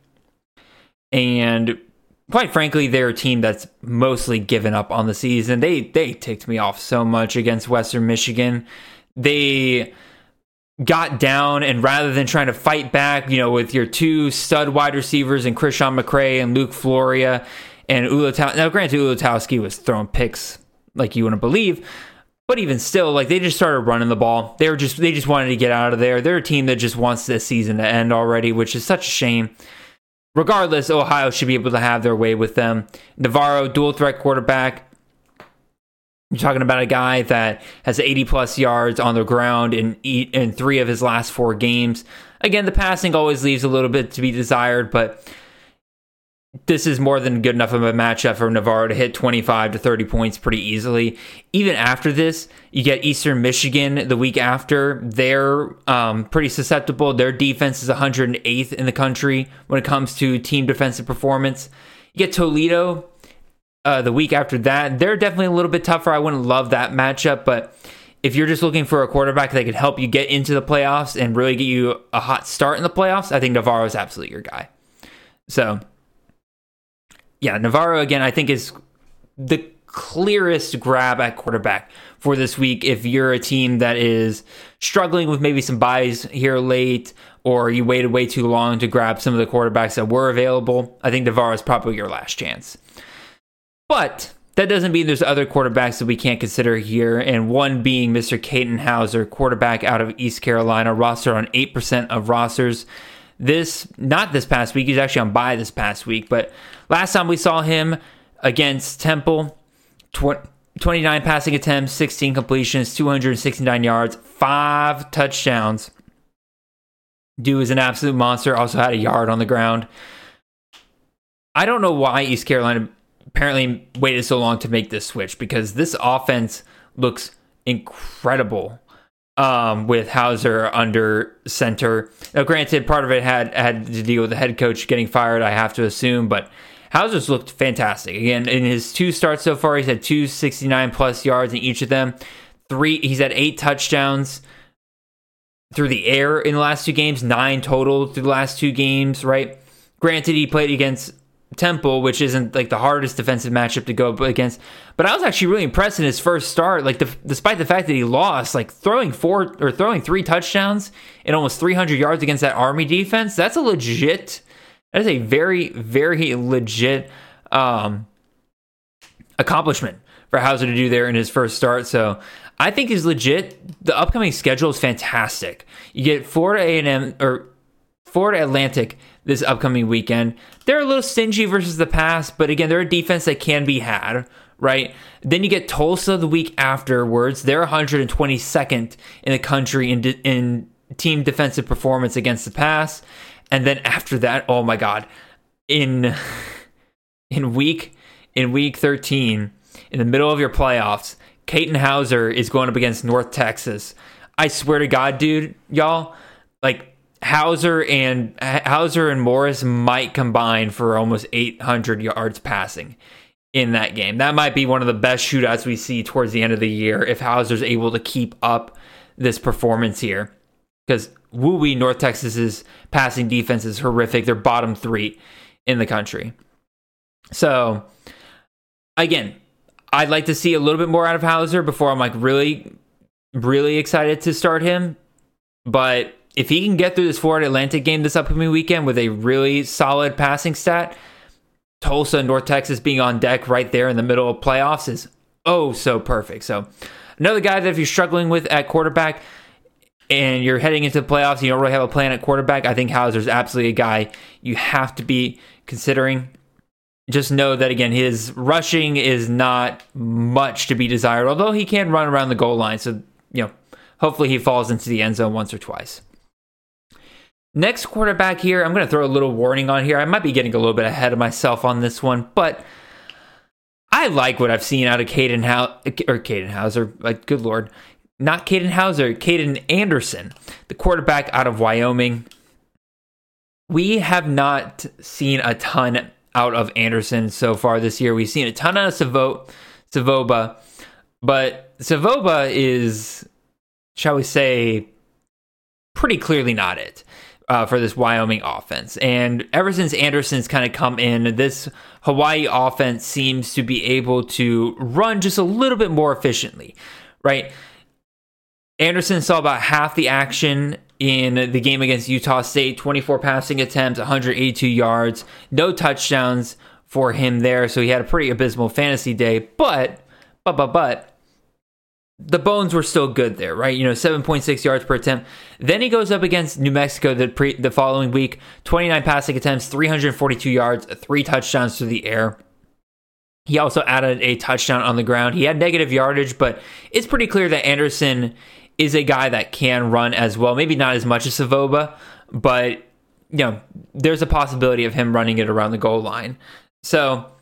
And quite frankly, they're a team that's mostly given up on the season. They they ticked me off so much against Western Michigan. They got down, and rather than trying to fight back, you know, with your two stud wide receivers and Christian McCray and Luke Floria and Ulatowski. Now, granted, Ulatowski was throwing picks like you wouldn't believe, but even still, like, they just started running the ball. They were just they just wanted to get out of there. They're a team that just wants this season to end already, which is such a shame. Regardless, Ohio should be able to have their way with them. Navarro, dual threat quarterback. You're talking about a guy that has eighty plus yards on the ground in in three of his last four games. Again, the passing always leaves a little bit to be desired, but this is more than good enough of a matchup for Navarro to hit twenty-five to thirty points pretty easily. Even after this, you get Eastern Michigan the week after. They're um, pretty susceptible. Their defense is one hundred eighth in the country when it comes to team defensive performance. You get Toledo uh, the week after that. They're definitely a little bit tougher. I wouldn't love that matchup, but if you're just looking for a quarterback that could help you get into the playoffs and really get you a hot start in the playoffs, I think Navarro is absolutely your guy. So yeah, Navarro, again, I think is the clearest grab at quarterback for this week. If you're a team that is struggling with maybe some buys here late, or you waited way too long to grab some of the quarterbacks that were available, I think Navarro is probably your last chance. But that doesn't mean there's other quarterbacks that we can't consider here, and one being Mister Caden Hauser, quarterback out of East Carolina, roster on eight percent of rosters. This, not this past week, he's actually on bye this past week, but last time we saw him against Temple, twenty-nine passing attempts, sixteen completions, two hundred sixty-nine yards, five touchdowns. Dude is an absolute monster. Also had a yard on the ground. I don't know why East Carolina apparently waited so long to make this switch, because this offense looks incredible um, with Hauser under center. Now, granted, part of it had, had to deal with the head coach getting fired, I have to assume, but Hauser's looked fantastic. Again, in his two starts so far, he's had two sixty-nine plus yards in each of them. Three, he's had eight touchdowns through the air in the last two games, nine total through the last two games, right? Granted, he played against Temple, which isn't like the hardest defensive matchup to go against, but I was actually really impressed in his first start. Like, the, despite the fact that he lost, like throwing four or throwing three touchdowns and almost three hundred yards against that Army defense, that's a legit, that is a very, very legit um, accomplishment for Hauser to do there in his first start. So I think he's legit. The upcoming schedule is fantastic. You get Florida A and M or Florida Atlantic this upcoming weekend. They're a little stingy versus the past, but again, they're a defense that can be had, right? Then you get Tulsa the week afterwards. They're one hundred twenty-second in the country in, de- in team defensive performance against the pass. And then after that, oh my God, in in week in week thirteen, in the middle of your playoffs, Katin Hauser is going up against North Texas. I swear to God, dude, y'all, like, Hauser and Hauser and Morris might combine for almost eight hundred yards passing in that game. That might be one of the best shootouts we see towards the end of the year if Hauser's able to keep up this performance here. Because woo-wee, North Texas's passing defense is horrific. They're bottom three in the country. So, again, I'd like to see a little bit more out of Hauser before I'm like really, really excited to start him. But if he can get through this Florida Atlantic game this upcoming weekend with a really solid passing stat, Tulsa and North Texas being on deck right there in the middle of playoffs is oh so perfect. So another guy that if you're struggling with at quarterback and you're heading into the playoffs, you don't really have a plan at quarterback, I think Hauser's absolutely a guy you have to be considering. Just know that, again, his rushing is not much to be desired, although he can run around the goal line. So, you know, hopefully he falls into the end zone once or twice. Next quarterback here, I'm going to throw a little warning on here. I might be getting a little bit ahead of myself on this one, but I like what I've seen out of Katin Hauser, or Katin Hauser, like, good Lord, not Katin Hauser, Caden Anderson, the quarterback out of Wyoming. We have not seen a ton out of Anderson so far this year. We've seen a ton out of Savo, Savoba, but Savoba is, shall we say, pretty clearly not it. Uh, for this Wyoming offense. And ever since Anderson's kind of come in, this Hawaii offense seems to be able to run just a little bit more efficiently, right? Anderson saw about half the action in the game against Utah State, twenty-four passing attempts, one hundred eighty-two yards, no touchdowns for him there. So he had a pretty abysmal fantasy day, but, but, but, but, the bones were still good there, right? You know, seven point six yards per attempt. Then he goes up against New Mexico the pre, the following week, twenty-nine passing attempts, three hundred forty-two yards, three touchdowns through the air. He also added a touchdown on the ground. He had negative yardage, but it's pretty clear that Anderson is a guy that can run as well. Maybe not as much as Savoba, but, you know, there's a possibility of him running it around the goal line. So,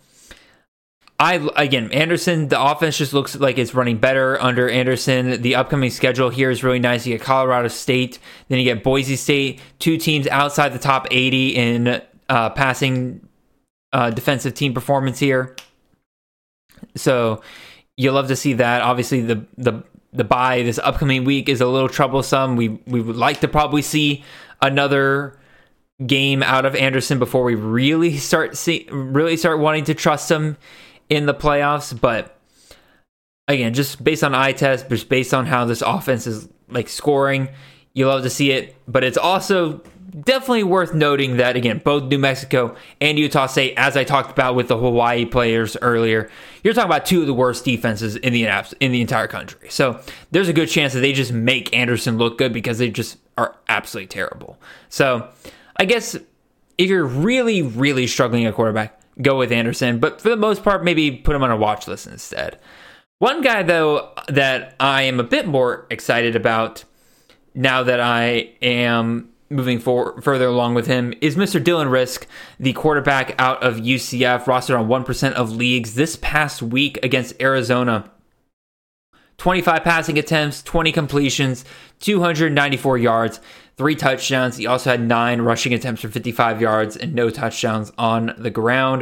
I again, Anderson, the offense just looks like it's running better under Anderson. The upcoming schedule here is really nice. You get Colorado State, then you get Boise State, two teams outside the top eighty in uh, passing uh, defensive team performance here. So you'll love to see that. Obviously, the the the bye this upcoming week is a little troublesome. We we would like to probably see another game out of Anderson before we really start see really start wanting to trust him in the playoffs, but again, just based on eye test, just based on how this offense is like scoring, you love to see it. But it's also definitely worth noting that, again, both New Mexico and Utah State, as I talked about with the Hawaii players earlier, you're talking about two of the worst defenses in the in the entire country. So there's a good chance that they just make Anderson look good because they just are absolutely terrible. So I guess if you're really, really struggling at quarterback, go with Anderson, but for the most part, maybe put him on a watch list instead. One guy, though, that I am a bit more excited about now that I am moving forward, further along with him is Mister Dylan Risk, the quarterback out of U C F, rostered on one percent of leagues this past week against Arizona. twenty-five passing attempts, twenty completions, two hundred ninety-four yards, three touchdowns. He also had nine rushing attempts for fifty-five yards and no touchdowns on the ground.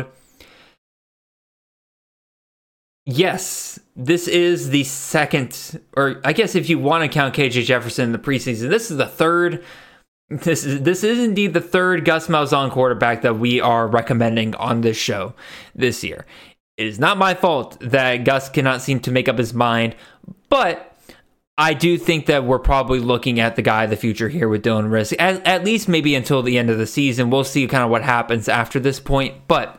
Yes, this is the second, or I guess if you want to count K J Jefferson in the preseason, this is the third. This is this is indeed the third Gus Malzahn quarterback that we are recommending on this show this year. It is not my fault that Gus cannot seem to make up his mind, but I do think that we're probably looking at the guy of the future here with Dylan Risk, at, at least maybe until the end of the season. We'll see kind of what happens after this point, but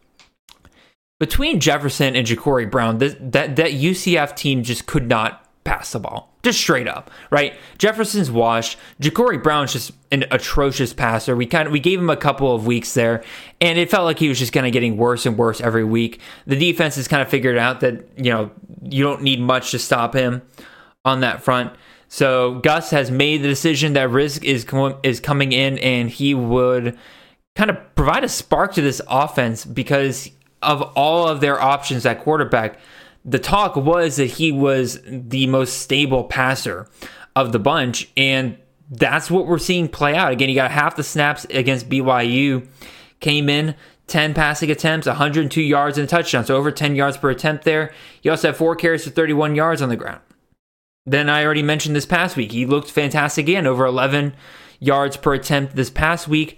between Jefferson and Ja'Cory Brown, this, that, that U C F team just could not pass the ball. Just straight up, right? Jefferson's washed. Ja'Cory Brown's just an atrocious passer. We kind of we gave him a couple of weeks there, and it felt like he was just kind of getting worse and worse every week. The defense has kind of figured out that, you know, you don't need much to stop him on that front. So Gus has made the decision that Risk is com- is coming in, and he would kind of provide a spark to this offense because of all of their options at quarterback. The talk was that he was the most stable passer of the bunch, and that's what we're seeing play out. Again, he got half the snaps against B Y U, came in, ten passing attempts, one hundred two yards and a touchdown, so over ten yards per attempt there. He also had four carries for thirty-one yards on the ground. Then I already mentioned this past week, he looked fantastic again, over eleven yards per attempt this past week.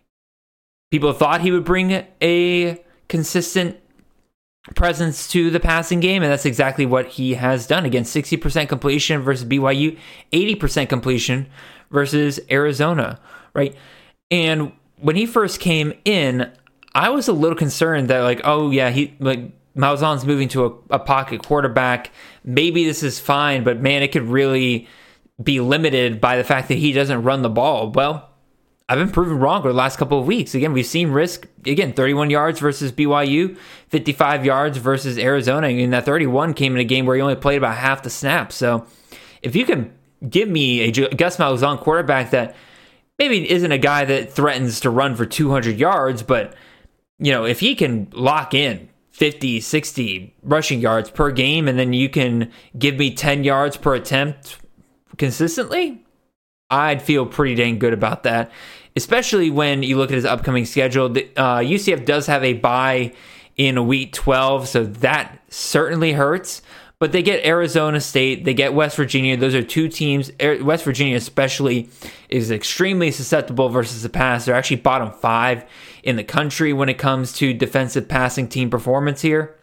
People thought he would bring a consistent presence to the passing game, and that's exactly what he has done. Again, sixty percent completion versus B Y U, eighty percent completion versus Arizona, right? And when he first came in, I was a little concerned that, like, oh yeah, he like Malzahn's moving to a, a pocket quarterback. Maybe this is fine, but man, it could really be limited by the fact that he doesn't run the ball. Well, I've been proven wrong over the last couple of weeks. Again, we've seen Risk, again, thirty-one yards versus B Y U, fifty-five yards versus Arizona. And that thirty-one came in a game where he only played about half the snaps. So if you can give me a Gus Malzahn quarterback that maybe isn't a guy that threatens to run for two hundred yards, but, you know, if he can lock in fifty, sixty rushing yards per game, and then you can give me ten yards per attempt consistently, I'd feel pretty dang good about that, especially when you look at his upcoming schedule. The, uh, U C F does have a bye in week twelve, so that certainly hurts. But they get Arizona State, they get West Virginia. Those are two teams. West Virginia especially is extremely susceptible versus the pass. They're actually bottom five in the country when it comes to defensive passing team performance here.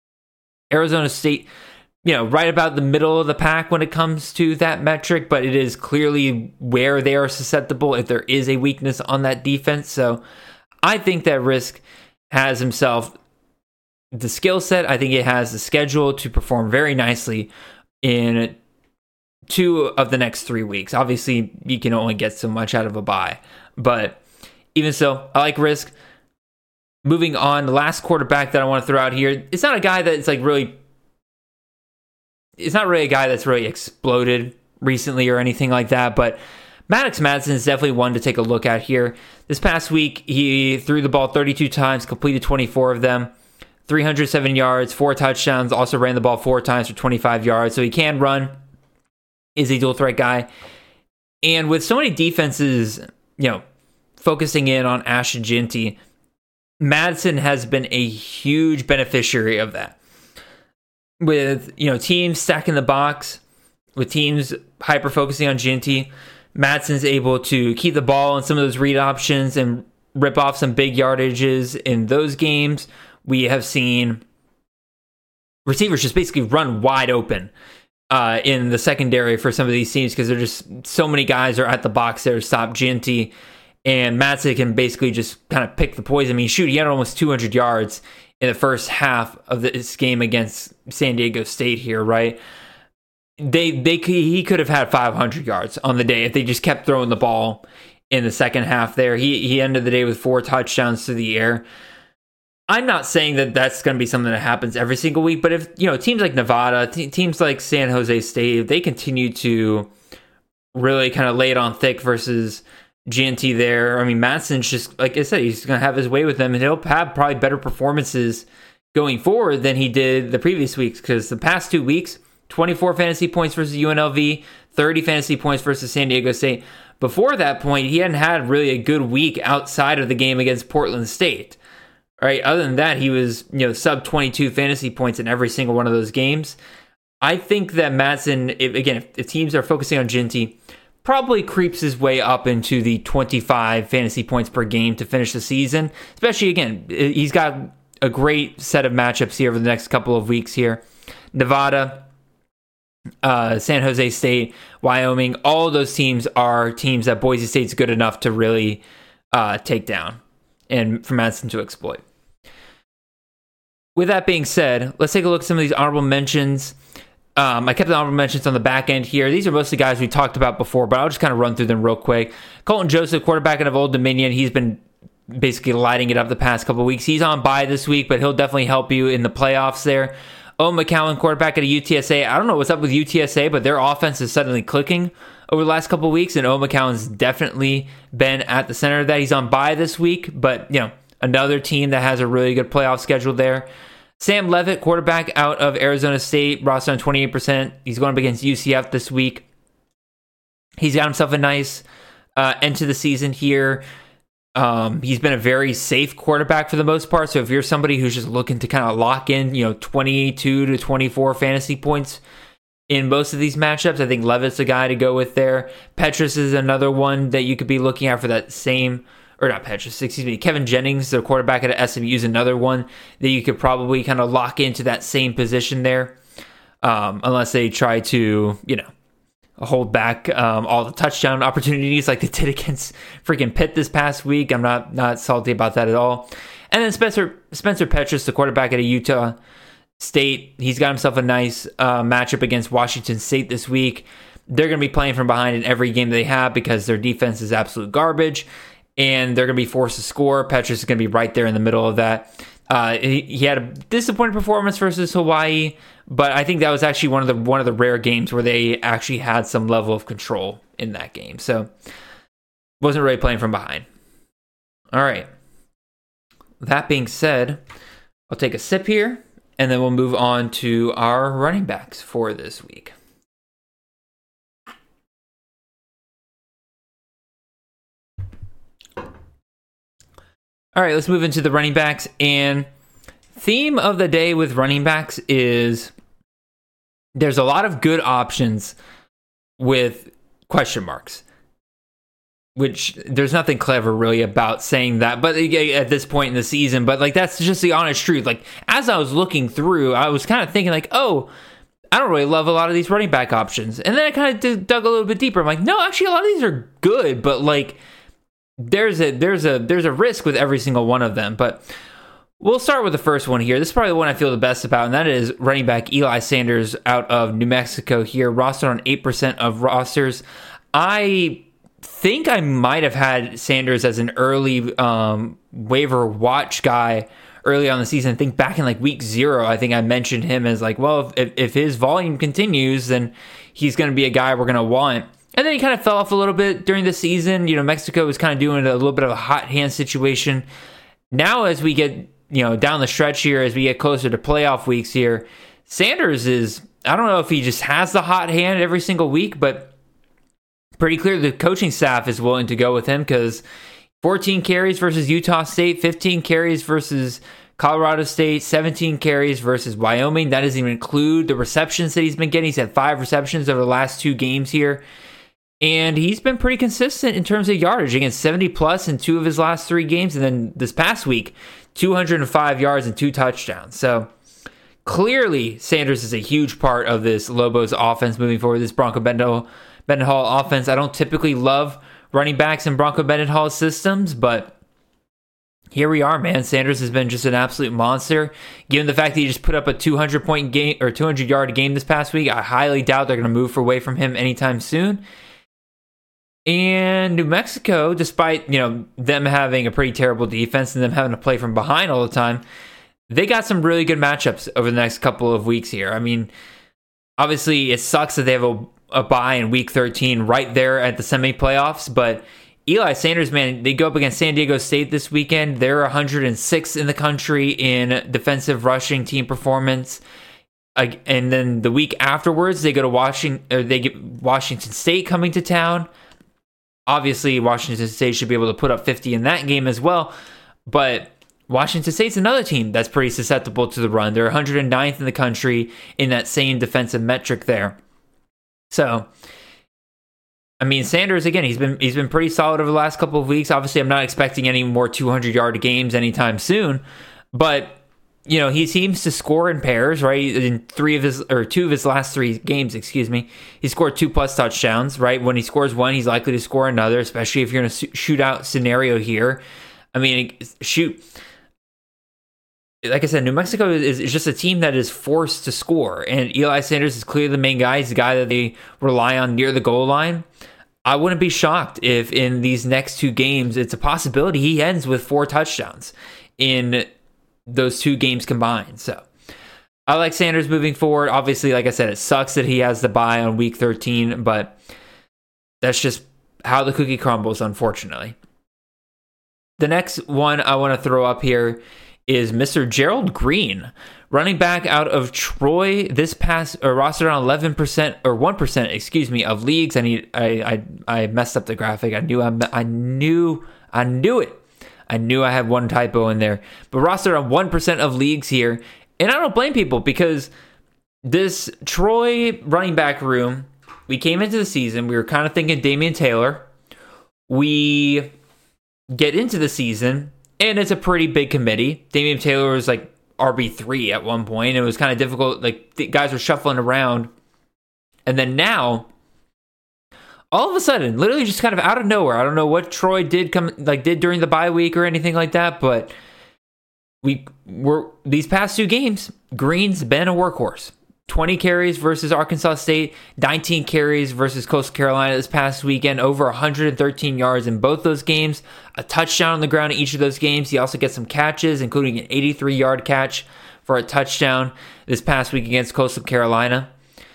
Arizona State, you know, right about the middle of the pack when it comes to that metric, but it is clearly where they are susceptible if there is a weakness on that defense. So I think that Risk has himself the skill set. I think it has the schedule to perform very nicely in two of the next three weeks. Obviously, you can only get so much out of a bye, but even so, I like Risk. Moving on, the last quarterback that I want to throw out here, it's not a guy that's like really It's not really a guy that's really exploded recently or anything like that, but Maddox Madsen is definitely one to take a look at here. This past week, he threw the ball thirty-two times, completed twenty-four of them, three hundred seven yards, four touchdowns, also ran the ball four times for twenty-five yards, so he can run, is a dual threat guy. And with so many defenses, you know, focusing in on Ashton Jeanty, Madsen has been a huge beneficiary of that. With, you know, teams stacking the box, with teams hyper focusing on Jeanty, Madsen's able to keep the ball in some of those read options and rip off some big yardages in those games. We have seen receivers just basically run wide open uh, in the secondary for some of these teams because there's just so many guys are at the box there to stop Jeanty, and Madsen can basically just kind of pick the poison. I mean, shoot, he had almost two hundred yards in the first half of this game against San Diego State here, right? They they he could have had five hundred yards on the day if they just kept throwing the ball in the second half there. He he ended the day with four touchdowns to the air. I'm not saying that that's going to be something that happens every single week, but if, you know, teams like Nevada, te- teams like San Jose State, if they continue to really kind of lay it on thick versus G N T there. I mean, Matson's just, like I said, he's going to have his way with them, and he'll have probably better performances going forward than he did the previous weeks, because the past two weeks, twenty-four fantasy points versus U N L V, thirty fantasy points versus San Diego State. Before that point, he hadn't had really a good week outside of the game against Portland State. Right? Other than that, he was, you know, sub twenty-two fantasy points in every single one of those games. I think that Matson, if, again, if, if teams are focusing on G N T, probably creeps his way up into the twenty-five fantasy points per game to finish the season. Especially, again, he's got a great set of matchups here over the next couple of weeks here. Nevada, uh, San Jose State, Wyoming, all of those teams are teams that Boise State's good enough to really uh, take down and for Madsen to exploit. With that being said, let's take a look at some of these honorable mentions. Um, I kept the honorable mentions on the back end here. These are mostly guys we talked about before, but I'll just kind of run through them real quick. Colton Joseph, quarterback of Old Dominion, he's been basically lighting it up the past couple of weeks. He's on bye this week, but he'll definitely help you in the playoffs there. Owen McCowan, quarterback at a U T S A. I don't know what's up with U T S A, but their offense is suddenly clicking over the last couple of weeks, and Owen McCowan's definitely been at the center of that. He's on bye this week, but, you know, another team that has a really good playoff schedule there. Sam Levitt, quarterback out of Arizona State, roster on twenty-eight percent. He's going up against U C F this week. He's got himself a nice uh, end to the season here. Um, he's been a very safe quarterback for the most part. So if you're somebody who's just looking to kind of lock in, you know, twenty-two to twenty-four fantasy points in most of these matchups, I think Levitt's a guy to go with there. Petrus is another one that you could be looking at for that same, or not Petrus, excuse me, Kevin Jennings, the quarterback at S M U, is another one that you could probably kind of lock into that same position there, um, unless they try to, you know, hold back um, all the touchdown opportunities like they did against freaking Pitt this past week. I'm not not salty about that at all. And then Spencer Spencer Petrus, the quarterback at a Utah State, he's got himself a nice uh, matchup against Washington State this week. They're going to be playing from behind in every game they have because their defense is absolute garbage, and they're going to be forced to score. Petrus is going to be right there in the middle of that. Uh, he, he had a disappointing performance versus Hawaii, but I think that was actually one of the one of the rare games where they actually had some level of control in that game. So wasn't really playing from behind. All right. That being said, I'll take a sip here, and then we'll move on to our running backs for this week. All right, let's move into the running backs. And theme of the day with running backs is there's a lot of good options with question marks, which there's nothing clever really about saying that, but at this point in the season, but like that's just the honest truth. Like as I was looking through, I was kind of thinking like, oh, I don't really love a lot of these running back options. And then I kind of dug a little bit deeper. I'm like, no, actually a lot of these are good, but like there's a there's a there's a risk with every single one of them. But we'll start with the first one here. This is probably the one I feel the best about, and that is running back Eli Sanders out of New Mexico here, rostered on eight percent of rosters. I think I might have had Sanders as an early um, waiver watch guy early on the season. I think back in like week zero, I think I mentioned him as like, well, if, if his volume continues, then he's going to be a guy we're going to want. And then he kind of fell off a little bit during the season. You know, Mexico was kind of doing a little bit of a hot hand situation. Now, as we get, you know, down the stretch here, as we get closer to playoff weeks here, Sanders is, I don't know if he just has the hot hand every single week, but pretty clear the coaching staff is willing to go with him because fourteen carries versus Utah State, fifteen carries versus Colorado State, seventeen carries versus Wyoming. That doesn't even include the receptions that he's been getting. He's had five receptions over the last two games here. And he's been pretty consistent in terms of yardage, against seventy plus in two of his last three games. And then this past week, two hundred five yards and two touchdowns. So clearly, Sanders is a huge part of this Lobos offense moving forward, this Bronco Mendenhall, Mendenhall offense. I don't typically love running backs in Bronco Mendenhall systems, but here we are, man. Sanders has been just an absolute monster. Given the fact that he just put up a two hundred point game or two hundred yard game this past week, I highly doubt they're going to move away from him anytime soon. And New Mexico, despite, you know, them having a pretty terrible defense and them having to play from behind all the time, they got some really good matchups over the next couple of weeks here. I mean, obviously it sucks that they have a, a bye in week thirteen right there at the semi-playoffs, but Eli Sanders, man, they go up against San Diego State this weekend. They're one hundred sixth in the country in defensive rushing team performance. And then the week afterwards, they go to Washington, or they get Washington State coming to town. Obviously, Washington State should be able to put up fifty in that game as well. But Washington State's another team that's pretty susceptible to the run. They're one hundred ninth in the country in that same defensive metric there. So, I mean, Sanders, again, he's been he's been pretty solid over the last couple of weeks. Obviously, I'm not expecting any more two hundred yard games anytime soon. But, you know, he seems to score in pairs, right? In three of his, or two of his last three games, excuse me, he scored two plus touchdowns, right? When he scores one, he's likely to score another, especially if you're in a shootout scenario here. I mean, shoot. Like I said, New Mexico is, is just a team that is forced to score. And Eli Sanders is clearly the main guy. He's the guy that they rely on near the goal line. I wouldn't be shocked if in these next two games, it's a possibility he ends with four touchdowns in those two games combined. So I like Sanders moving forward. Obviously, like I said, it sucks that he has the bye on week thirteen, but that's just how the cookie crumbles, unfortunately. The next one I want to throw up here is Mister Gerald Green, running back out of Troy. This past or rostered on eleven percent or one percent, excuse me, of leagues. I need I I, I messed up the graphic. I knew I, I knew I knew it. I knew I had one typo in there. But rostered on one percent of leagues here. And I don't blame people because this Troy running back room, we came into the season, we were kind of thinking Damian Taylor. We get into the season, and it's a pretty big committee. Damian Taylor was like R B three at one point. It was kind of difficult. Like, the guys were shuffling around. And then now, all of a sudden, literally just kind of out of nowhere, I don't know what Troy did come like did during the bye week or anything like that, but we were these past two games, Green's been a workhorse. twenty carries versus Arkansas State, nineteen carries versus Coastal Carolina this past weekend, over one hundred thirteen yards in both those games, a touchdown on the ground in each of those games. He also gets some catches, including an eighty-three yard catch for a touchdown this past week against Coastal Carolina.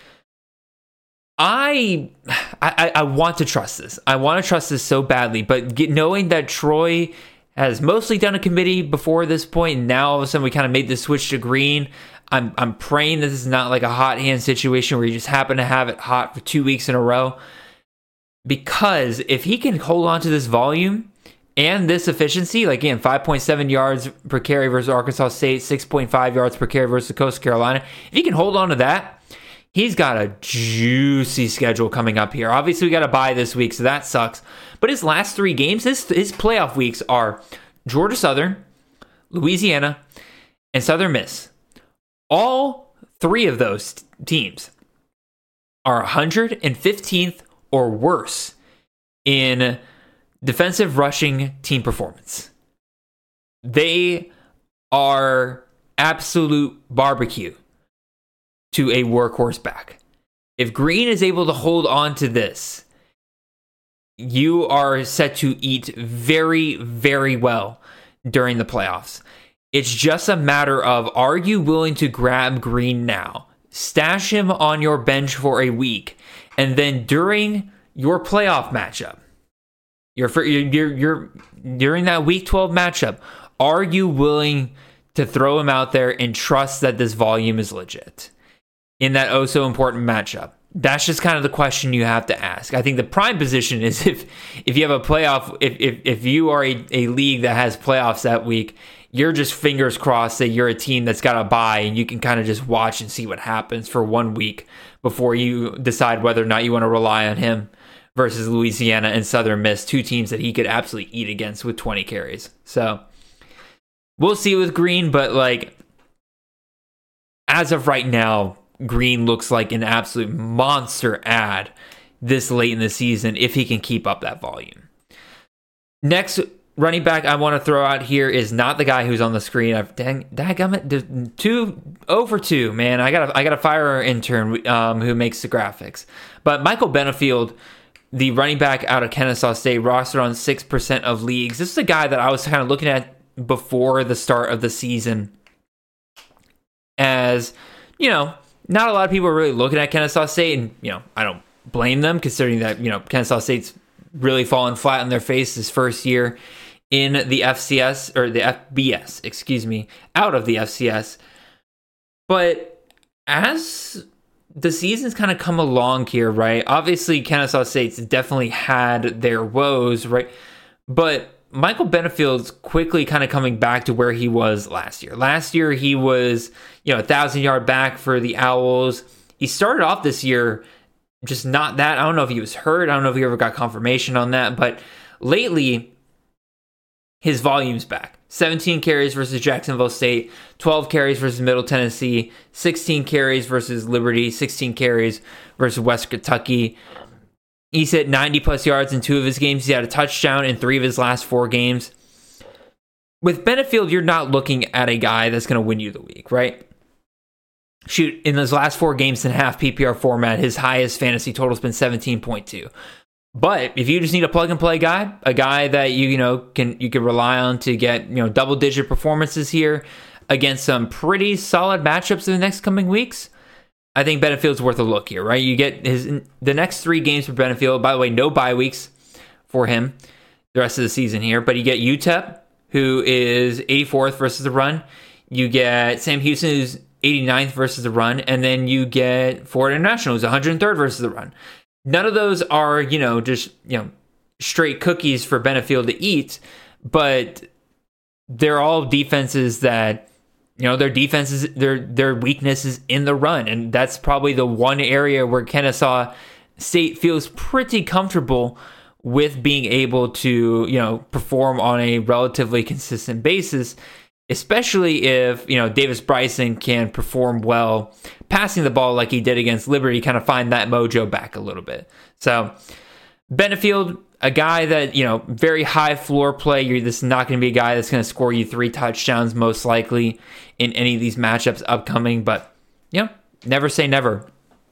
I, I, I want to trust this. I want to trust this so badly, but get, knowing that Troy has mostly done a committee before this point, and now all of a sudden we kind of made the switch to Green, I'm I'm praying this is not like a hot hand situation where you just happen to have it hot for two weeks in a row. Because if he can hold on to this volume and this efficiency, like again, five point seven yards per carry versus Arkansas State, six point five yards per carry versus Coastal Carolina, if he can hold on to that, he's got a juicy schedule coming up here. Obviously, we got a bye this week, so that sucks. But his last three games, his, his playoff weeks are Georgia Southern, Louisiana, and Southern Miss. All three of those t- teams are one hundred fifteenth or worse in defensive rushing team performance. They are absolute barbecue to a workhorse back. If Green is able to hold on to this, you are set to eat very, very well during the playoffs. It's just a matter of, are you willing to grab Green now, stash him on your bench for a week, and then during your playoff matchup, your your your during that week twelve matchup, are you willing to throw him out there and trust that this volume is legit in that oh so important matchup? That's just kind of the question you have to ask. I think the prime position is if if you have a playoff, if if, if you are a, a league that has playoffs that week, you're just fingers crossed that you're a team that's got a bye and you can kind of just watch and see what happens for one week before you decide whether or not you want to rely on him versus Louisiana and Southern Miss, two teams that he could absolutely eat against with twenty carries. So we'll see with Green, but like as of right now, Green looks like an absolute monster ad this late in the season if he can keep up that volume. Next running back I want to throw out here is not the guy who's on the screen. I've dang, dang it, two over two, man. I gotta I gotta fire our intern um, who makes the graphics. But Michael Benefield, the running back out of Kennesaw State, rostered on six percent of leagues. This is a guy that I was kind of looking at before the start of the season. As, you know, not a lot of people are really looking at Kennesaw State, and, you know, I don't blame them considering that, you know, Kennesaw State's really fallen flat on their face his first year in the F C S, or the F B S, excuse me, out of the F C S. But as the season's kind of come along here, right? Obviously, Kennesaw State's definitely had their woes, right? But Michael Benefield's quickly kind of coming back to where he was last year. Last year, he was, you know, a thousand-yard back for the Owls. He started off this year just not that. I don't know if he was hurt. I don't know if he ever got confirmation on that. But lately, his volume's back. seventeen carries versus Jacksonville State, twelve carries versus Middle Tennessee, sixteen carries versus Liberty, sixteen carries versus West Kentucky. He's hit ninety plus yards in two of his games. He's had a touchdown in three of his last four games. With Benefield, you're not looking at a guy that's going to win you the week, right? Shoot, in those last four games in half P P R format, his highest fantasy total has been seventeen point two. But if you just need a plug and play guy, a guy that you you know can you can rely on to get you know double digit performances here against some pretty solid matchups in the next coming weeks, I think Benefield's worth a look here, right? You get his the next three games for Benefield. By the way, no bye weeks for him the rest of the season here. But you get U T E P, who is eighty-fourth versus the run. You get Sam Houston, who's eighty-ninth versus the run, and then you get Florida International, who's one hundred third versus the run. None of those are, you know, just, you know, straight cookies for Benefield to eat, but they're all defenses that, you know, their defenses, their their weakness is in the run, and that's probably the one area where Kennesaw State feels pretty comfortable with being able to, you know, perform on a relatively consistent basis, especially if, you know, Davis Bryson can perform well passing the ball like he did against Liberty, kind of find that mojo back a little bit. So Benefield, a guy that, you know, very high floor play. You're, this is not going to be a guy that's going to score you three touchdowns most likely in any of these matchups upcoming, but, you know, never say never.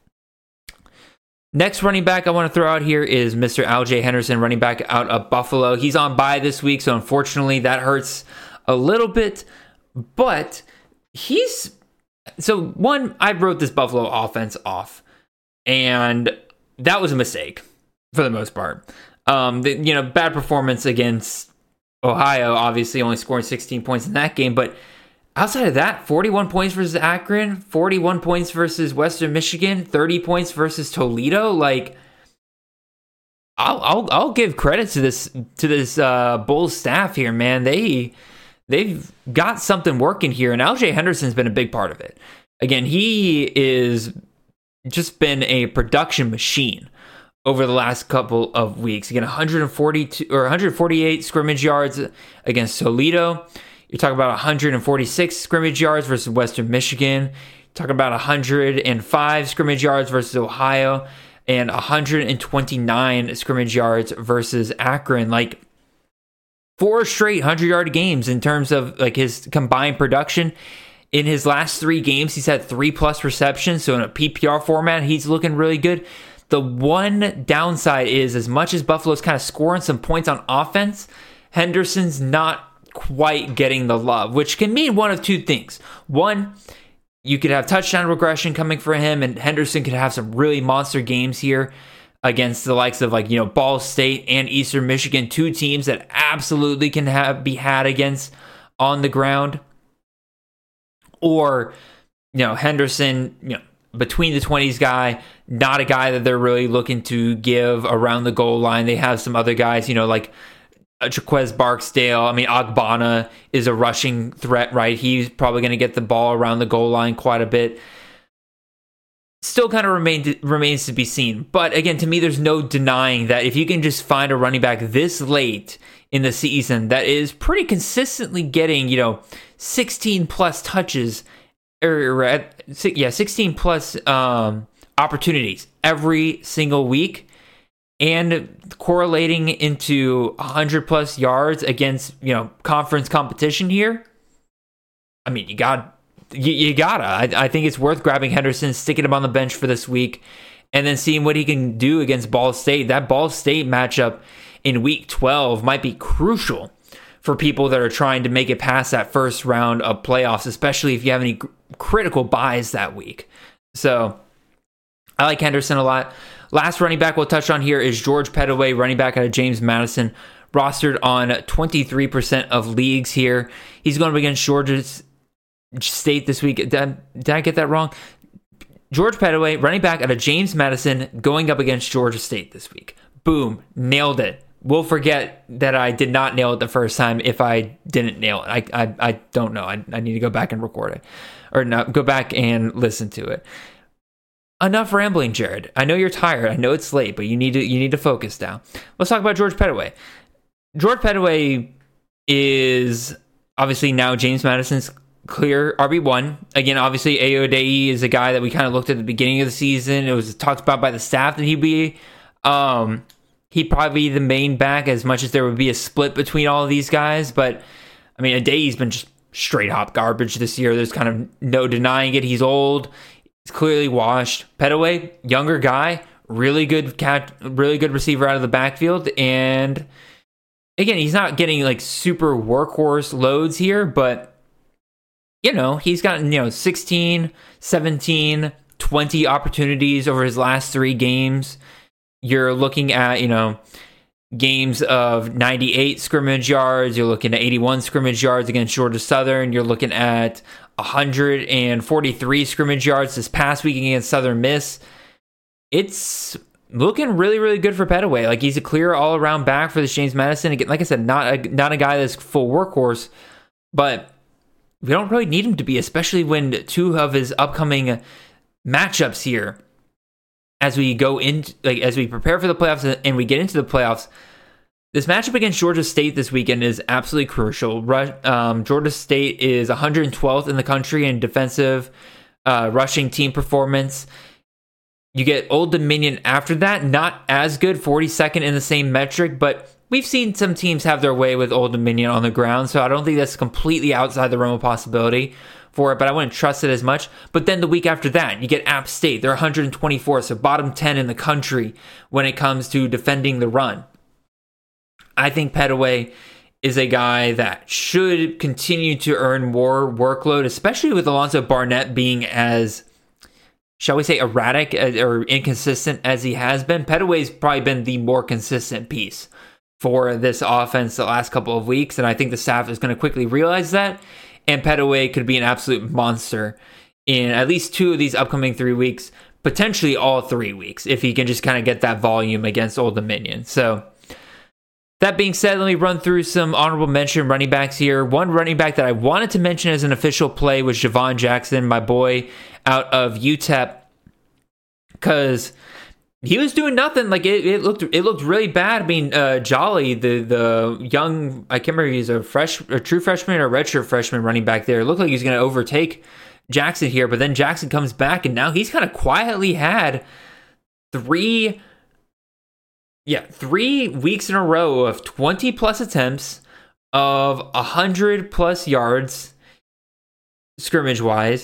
Next running back I want to throw out here is Mister Al J. Henderson, running back out of Buffalo. He's on bye this week, so unfortunately that hurts a little bit, but he's... So, one, I wrote this Buffalo offense off, and that was a mistake for the most part. Um, the, you know, bad performance against Ohio, obviously only scoring sixteen points in that game, but outside of that, forty-one points versus Akron, forty-one points versus Western Michigan, thirty points versus Toledo. Like, I'll I'll, I'll give credit to this to this uh, Bulls staff here, man. They they've got something working here, and Al J. Henderson's been a big part of it. Again, he is just been a production machine over the last couple of weeks. Again, one hundred forty-two or one hundred forty-eight scrimmage yards against Toledo. You're talking about one hundred forty-six scrimmage yards versus Western Michigan. You're talking about one hundred five scrimmage yards versus Ohio, and one hundred twenty-nine scrimmage yards versus Akron. Like, four straight hundred-yard games in terms of like his combined production. In his last three games, he's had three-plus receptions, so in a P P R format, he's looking really good. The one downside is, as much as Buffalo's kind of scoring some points on offense, Henderson's not quite getting the love, which can mean one of two things. One, you could have touchdown regression coming for him, and Henderson could have some really monster games here against the likes of, like, you know, Ball State and Eastern Michigan, two teams that absolutely can have be had against on the ground. Or, you know, Henderson, you know, between the twenties guy, not a guy that they're really looking to give around the goal line. They have some other guys, you know, like Jaquez Barksdale. I mean, Ogbonna is a rushing threat, right? He's probably going to get the ball around the goal line quite a bit. Still kind of remain, remains to be seen. But again, to me, there's no denying that if you can just find a running back this late in the season that is pretty consistently getting, you know, sixteen plus touches, or yeah, sixteen plus um, opportunities every single week, and correlating into one hundred plus yards against, you know, conference competition here. I mean, you got you, you gotta. I, I think it's worth grabbing Henderson, sticking him on the bench for this week, and then seeing what he can do against Ball State. That Ball State matchup in week twelve might be crucial for people that are trying to make it past that first round of playoffs, especially if you have any critical buys that week. So I like Henderson a lot. Last running back we'll touch on here is George Pettaway, running back out of James Madison, rostered on twenty-three percent of leagues here. He's going up against Georgia State this week. Did I, did I get that wrong? George Pettaway, running back out of James Madison, going up against Georgia State this week. Boom, nailed it. We'll forget that I did not nail it the first time if I didn't nail it. I I, I don't know. I, I need to go back and record it. Or not, go back and listen to it. Enough rambling, Jared. I know you're tired. I know it's late, but you need to you need to focus now. Let's talk about George Pettaway. George Pettaway is obviously now James Madison's clear R B one. Again, obviously, Ayodeyi is a guy that we kind of looked at the beginning of the season. It was talked about by the staff that he'd be, um, he'd probably be the main back, as much as there would be a split between all of these guys. But, I mean, Adeyi's been just straight hop garbage this year. There's kind of no denying it. He's old. He's clearly washed. Pettaway, younger guy, really good cat, really good receiver out of the backfield. And, again, he's not getting, like, super workhorse loads here, but you know, he's gotten, you know, sixteen, seventeen, twenty opportunities over his last three games. You're looking at, you know, games of ninety-eight scrimmage yards. You're looking at eighty-one scrimmage yards against Georgia Southern. You're looking at one hundred forty-three scrimmage yards this past week against Southern Miss. It's looking really, really good for Pettaway. Like, he's a clear all-around back for this James Madison. Again, like I said, not a, not a guy that's full workhorse, but we don't really need him to be, especially when two of his upcoming matchups here, as we go in, like as we prepare for the playoffs and we get into the playoffs, this matchup against Georgia State this weekend is absolutely crucial. Um, Georgia State is one hundred twelfth in the country in defensive uh, rushing team performance. You get Old Dominion after that, not as good, forty-second in the same metric, but we've seen some teams have their way with Old Dominion on the ground, so I don't think that's completely outside the realm of possibility for it, but I wouldn't trust it as much. But then the week after that, you get App State. They're one hundred twenty-fourth, so bottom ten in the country when it comes to defending the run. I think Pettaway is a guy that should continue to earn more workload, especially with Alonzo Barnett being as, shall we say, erratic or inconsistent as he has been. Pettaway's probably been the more consistent piece for this offense the last couple of weeks, and I think the staff is going to quickly realize that, and Pettaway could be an absolute monster in at least two of these upcoming three weeks, potentially all three weeks, if he can just kind of get that volume against Old Dominion. So, that being said, let me run through some honorable mention running backs here. One running back that I wanted to mention as an official play was Javon Jackson, my boy out of U T E P, because he was doing nothing. Like it, it looked, it looked really bad. I mean, uh, Jolly, the the young, I can't remember if he's a fresh, a true freshman or a redshirt freshman running back there. It looked like he was going to overtake Jackson here, but then Jackson comes back, and now he's kind of quietly had three, yeah, three weeks in a row of twenty plus attempts, of a hundred plus yards, scrimmage wise.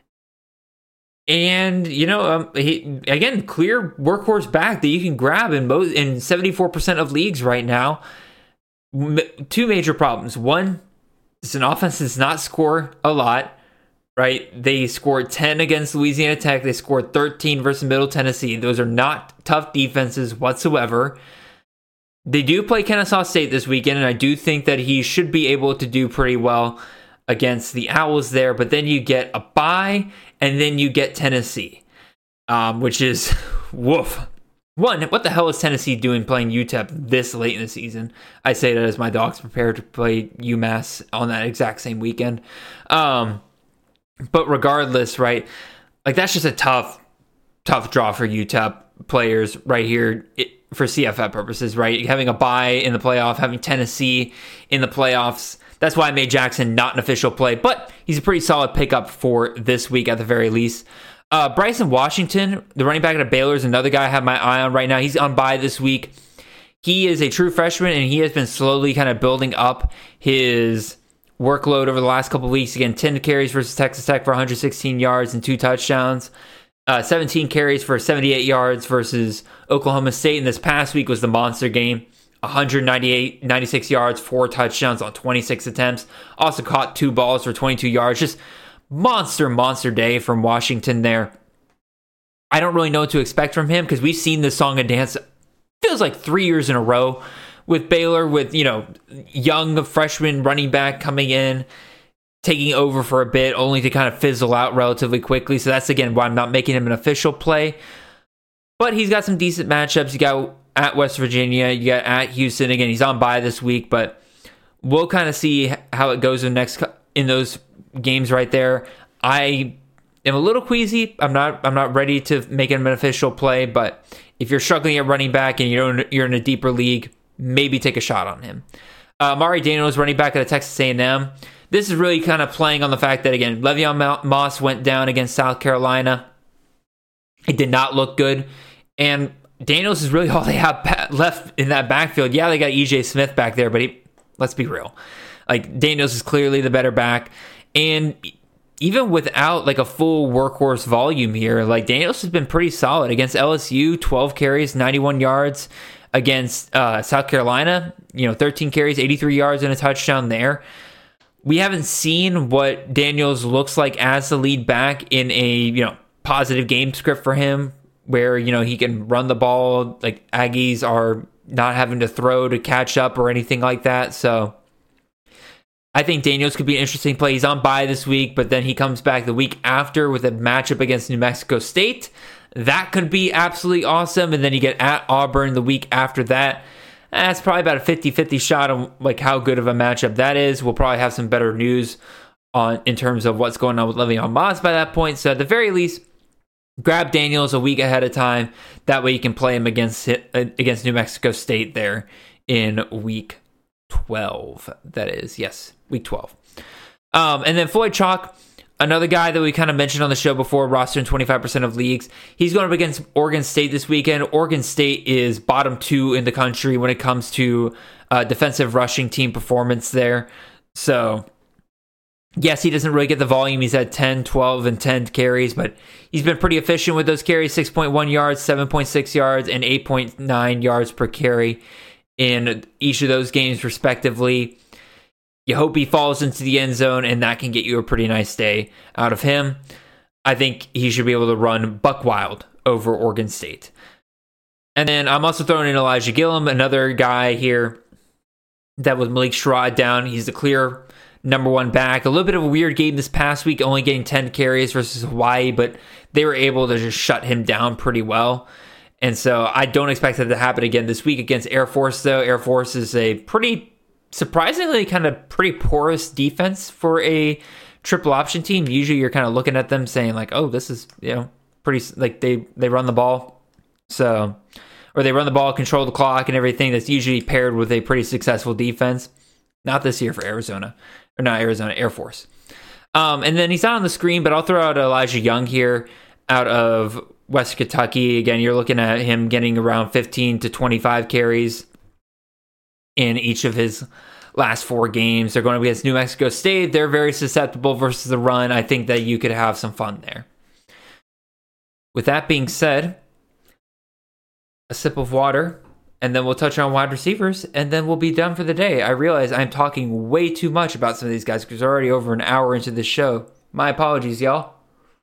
And, you know, um, he, again, clear workhorse back that you can grab in most in seventy-four percent of leagues right now. M- two major problems. One, it's an offense that does not score a lot, right? They scored ten against Louisiana Tech. They scored thirteen versus Middle Tennessee. Those are not tough defenses whatsoever. They do play Kennesaw State this weekend, and I do think that he should be able to do pretty well against the Owls there, but then you get a bye, and then you get Tennessee, um, which is, woof. One, what the hell is Tennessee doing playing U T E P this late in the season? I say that as my dogs prepare to play UMass on that exact same weekend. Um, but regardless, right, like that's just a tough, tough draw for U T E P players right here it, for C F F purposes, right? Having a bye in the playoff, having Tennessee in the playoffs. That's why I made Jackson not an official play, but he's a pretty solid pickup for this week at the very least. Uh, Bryson Washington, the running back at Baylor, is another guy I have my eye on right now. He's on bye this week. He is a true freshman, and he has been slowly kind of building up his workload over the last couple of weeks. Again, ten carries versus Texas Tech for one hundred sixteen yards and two touchdowns. Uh, seventeen carries for seventy-eight yards versus Oklahoma State. And this past week was the monster game. one hundred ninety-eight, ninety-six yards, four touchdowns on twenty-six attempts. Also caught two balls for twenty-two yards. Just monster, monster day from Washington there. I don't really know what to expect from him because we've seen this song and dance feels like three years in a row with Baylor, with, you know, young freshman running back coming in, taking over for a bit, only to kind of fizzle out relatively quickly. So that's, again, why I'm not making him an official play. But he's got some decent matchups. You got at West Virginia, you got at Houston. Again, he's on bye this week, but we'll kind of see how it goes in next in those games right there. I am a little queasy. I'm not I'm not ready to make him an official play, but if you're struggling at running back and you're in, you're in a deeper league, maybe take a shot on him. Uh, Amari Daniels, running back at Texas A and M. This is really kind of playing on the fact that, again, Le'Veon Moss went down against South Carolina. It did not look good. And Daniels is really all they have left in that backfield. Yeah, they got E J Smith back there, but he, let's be real. Like, Daniels is clearly the better back. And even without like a full workhorse volume here, like Daniels has been pretty solid against L S U, twelve carries, ninety-one yards. Against uh, South Carolina, you know, thirteen carries, eighty-three yards and a touchdown there. We haven't seen what Daniels looks like as the lead back in a, you know, positive game script for him where, you know, he can run the ball, like Aggies are not having to throw to catch up or anything like that. So I think Daniels could be an interesting play. He's on bye this week, but then he comes back the week after with a matchup against New Mexico State. That could be absolutely awesome. And then you get at Auburn the week after that. That's probably about a fifty-fifty shot on like how good of a matchup that is. We'll probably have some better news on in terms of what's going on with Le'Veon Moss by that point. So at the very least, grab Daniels a week ahead of time. That way you can play him against against New Mexico State there in week twelve. That is, yes, week twelve. Um, and then Floyd Chalk, another guy that we kind of mentioned on the show before, rostered in twenty-five percent of leagues. He's going up against Oregon State this weekend. Oregon State is bottom two in the country when it comes to uh, defensive rushing team performance there. So, yes, he doesn't really get the volume. He's had ten, twelve, and ten carries, but he's been pretty efficient with those carries, six point one yards, seven point six yards, and eight point nine yards per carry in each of those games, respectively. You hope he falls into the end zone, and that can get you a pretty nice day out of him. I think he should be able to run buck wild over Oregon State. And then I'm also throwing in Elijah Gillum, another guy here that with Malik Sherrod down. He's the clear number one back. A little bit of a weird game this past week, only getting ten carries versus Hawaii, but they were able to just shut him down pretty well. And so I don't expect that to happen again this week against Air Force, though. Air Force is a pretty surprisingly kind of pretty porous defense for a triple option team. Usually you're kind of looking at them saying like, oh, this is, you know, pretty, like they, they run the ball. So, or they run the ball, control the clock and everything. That's usually paired with a pretty successful defense. Not this year for Arizona, or not Arizona, Air Force. Um, and then he's not on the screen, but I'll throw out Elijah Young here out of West Kentucky. Again, you're looking at him getting around fifteen to twenty-five carries in each of his last four games. They're going up against New Mexico State. They're very susceptible versus the run. I think that you could have some fun there. With that being said, a sip of water, and then we'll touch on wide receivers, and then we'll be done for the day. I realize I'm talking way too much about some of these guys because we're already over an hour into this show. My apologies, y'all.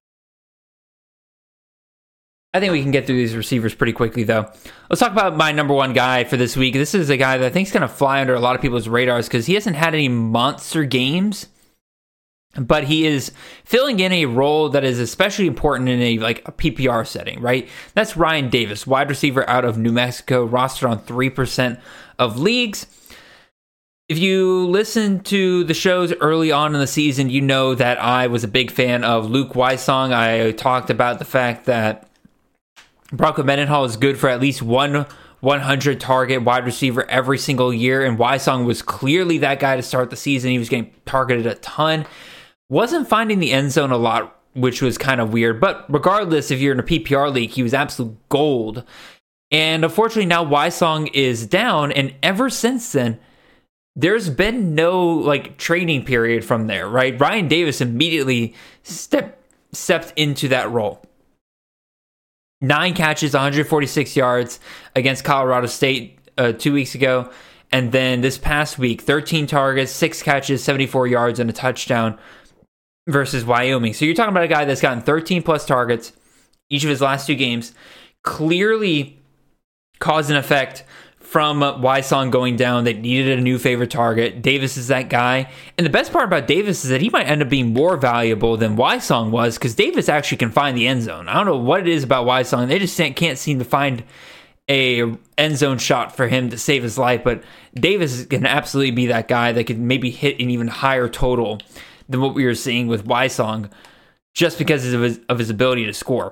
I think we can get through these receivers pretty quickly, though. Let's talk about my number one guy for this week. This is a guy that I think is going to fly under a lot of people's radars because he hasn't had any monster games, but he is filling in a role that is especially important in a like a P P R setting, right? That's Ryan Davis, wide receiver out of New Mexico, rostered on three percent of leagues. If you listen to the shows early on in the season, you know that I was a big fan of Luke Wysong. I talked about the fact that Bronco Mendenhall is good for at least one one hundred target wide receiver every single year, and Wysong was clearly that guy to start the season. He was getting targeted a ton. Wasn't finding the end zone a lot, which was kind of weird. But regardless, if you're in a P P R league, he was absolute gold. And unfortunately, now Wysong is down, and ever since then, there's been no like training period from there, right? Ryan Davis immediately step, stepped into that role. Nine catches, one hundred forty-six yards against Colorado State uh, two weeks ago. And then this past week, thirteen targets, six catches, seventy-four yards, and a touchdown versus Wyoming. So you're talking about a guy that's gotten thirteen plus targets, each of his last two games, clearly cause and effect from Wysong going down. They needed a new favorite target. Davis is that guy. And the best part about Davis is that he might end up being more valuable than Wysong was, because Davis actually can find the end zone. I don't know what it is about Wysong. They just can't seem to find a end zone shot for him to save his life. But Davis can absolutely be that guy that could maybe hit an even higher total than what we were seeing with Wysong, just because of his, of his ability to score.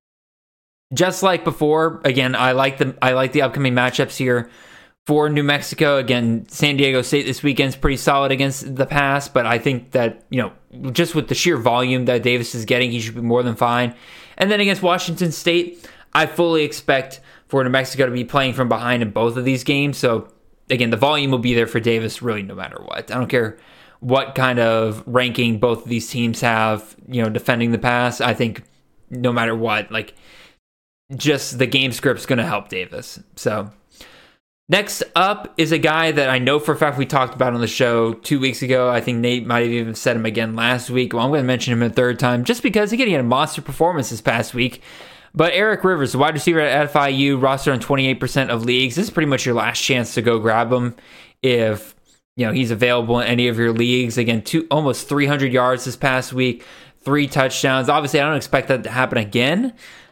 Just like before, again, I like the I like the upcoming matchups here for New Mexico. Again, San Diego State this weekend's pretty solid against the pass, but I think that, you know, just with the sheer volume that Davis is getting, he should be more than fine. And then against Washington State, I fully expect for New Mexico to be playing from behind in both of these games. So again, the volume will be there for Davis really no matter what. I don't care what kind of ranking both of these teams have, you know, defending the pass. I think no matter what, like, just the game script's going to help Davis. So next up is a guy that I know for a fact we talked about on the show two weeks ago. I think Nate might have even said him again last week. Well, I'm going to mention him a third time just because again, he had a monster performance this past week. But Eric Rivers, the wide receiver at F I U, roster on twenty-eight percent of leagues. This is pretty much your last chance to go grab him if, you know, he's available in any of your leagues. Again, two almost three hundred yards this past week, three touchdowns. Obviously, I don't expect that to happen again.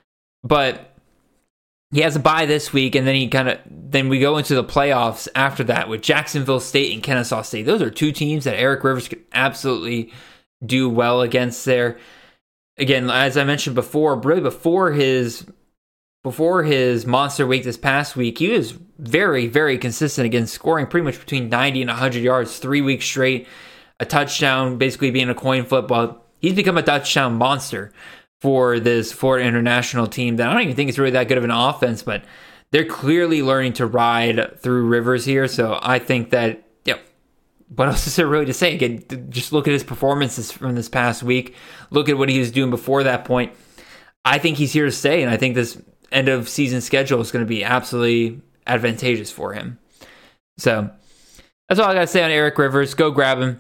But he has a bye this week, and then he kind of then we go into the playoffs after that with Jacksonville State and Kennesaw State. Those are two teams that Eric Rivers could absolutely do well against there. Again, as I mentioned before, really before his before his monster week this past week, he was very, very consistent again, scoring pretty much between ninety and one hundred yards, three weeks straight, a touchdown, basically being a coin flip. Well, he's become a touchdown monster for this Florida International team that I don't even think it's really that good of an offense, but they're clearly learning to ride through Rivers here. So I think that, yeah, what else is there really to say? Again, just look at his performances from this past week. Look at what he was doing before that point. I think he's here to stay, and I think this end of season schedule is going to be absolutely advantageous for him. So that's all I got to say on Eric Rivers. Go grab him.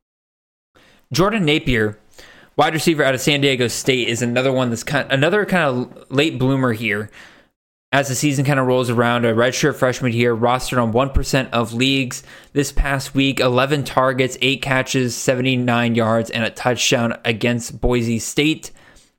Jordan Napier, wide receiver out of San Diego State, is another one that's kind, another kind of late bloomer here. As the season kind of rolls around, a redshirt freshman here, rostered on one percent of leagues. This past week, eleven targets, eight catches, seventy-nine yards, and a touchdown against Boise State.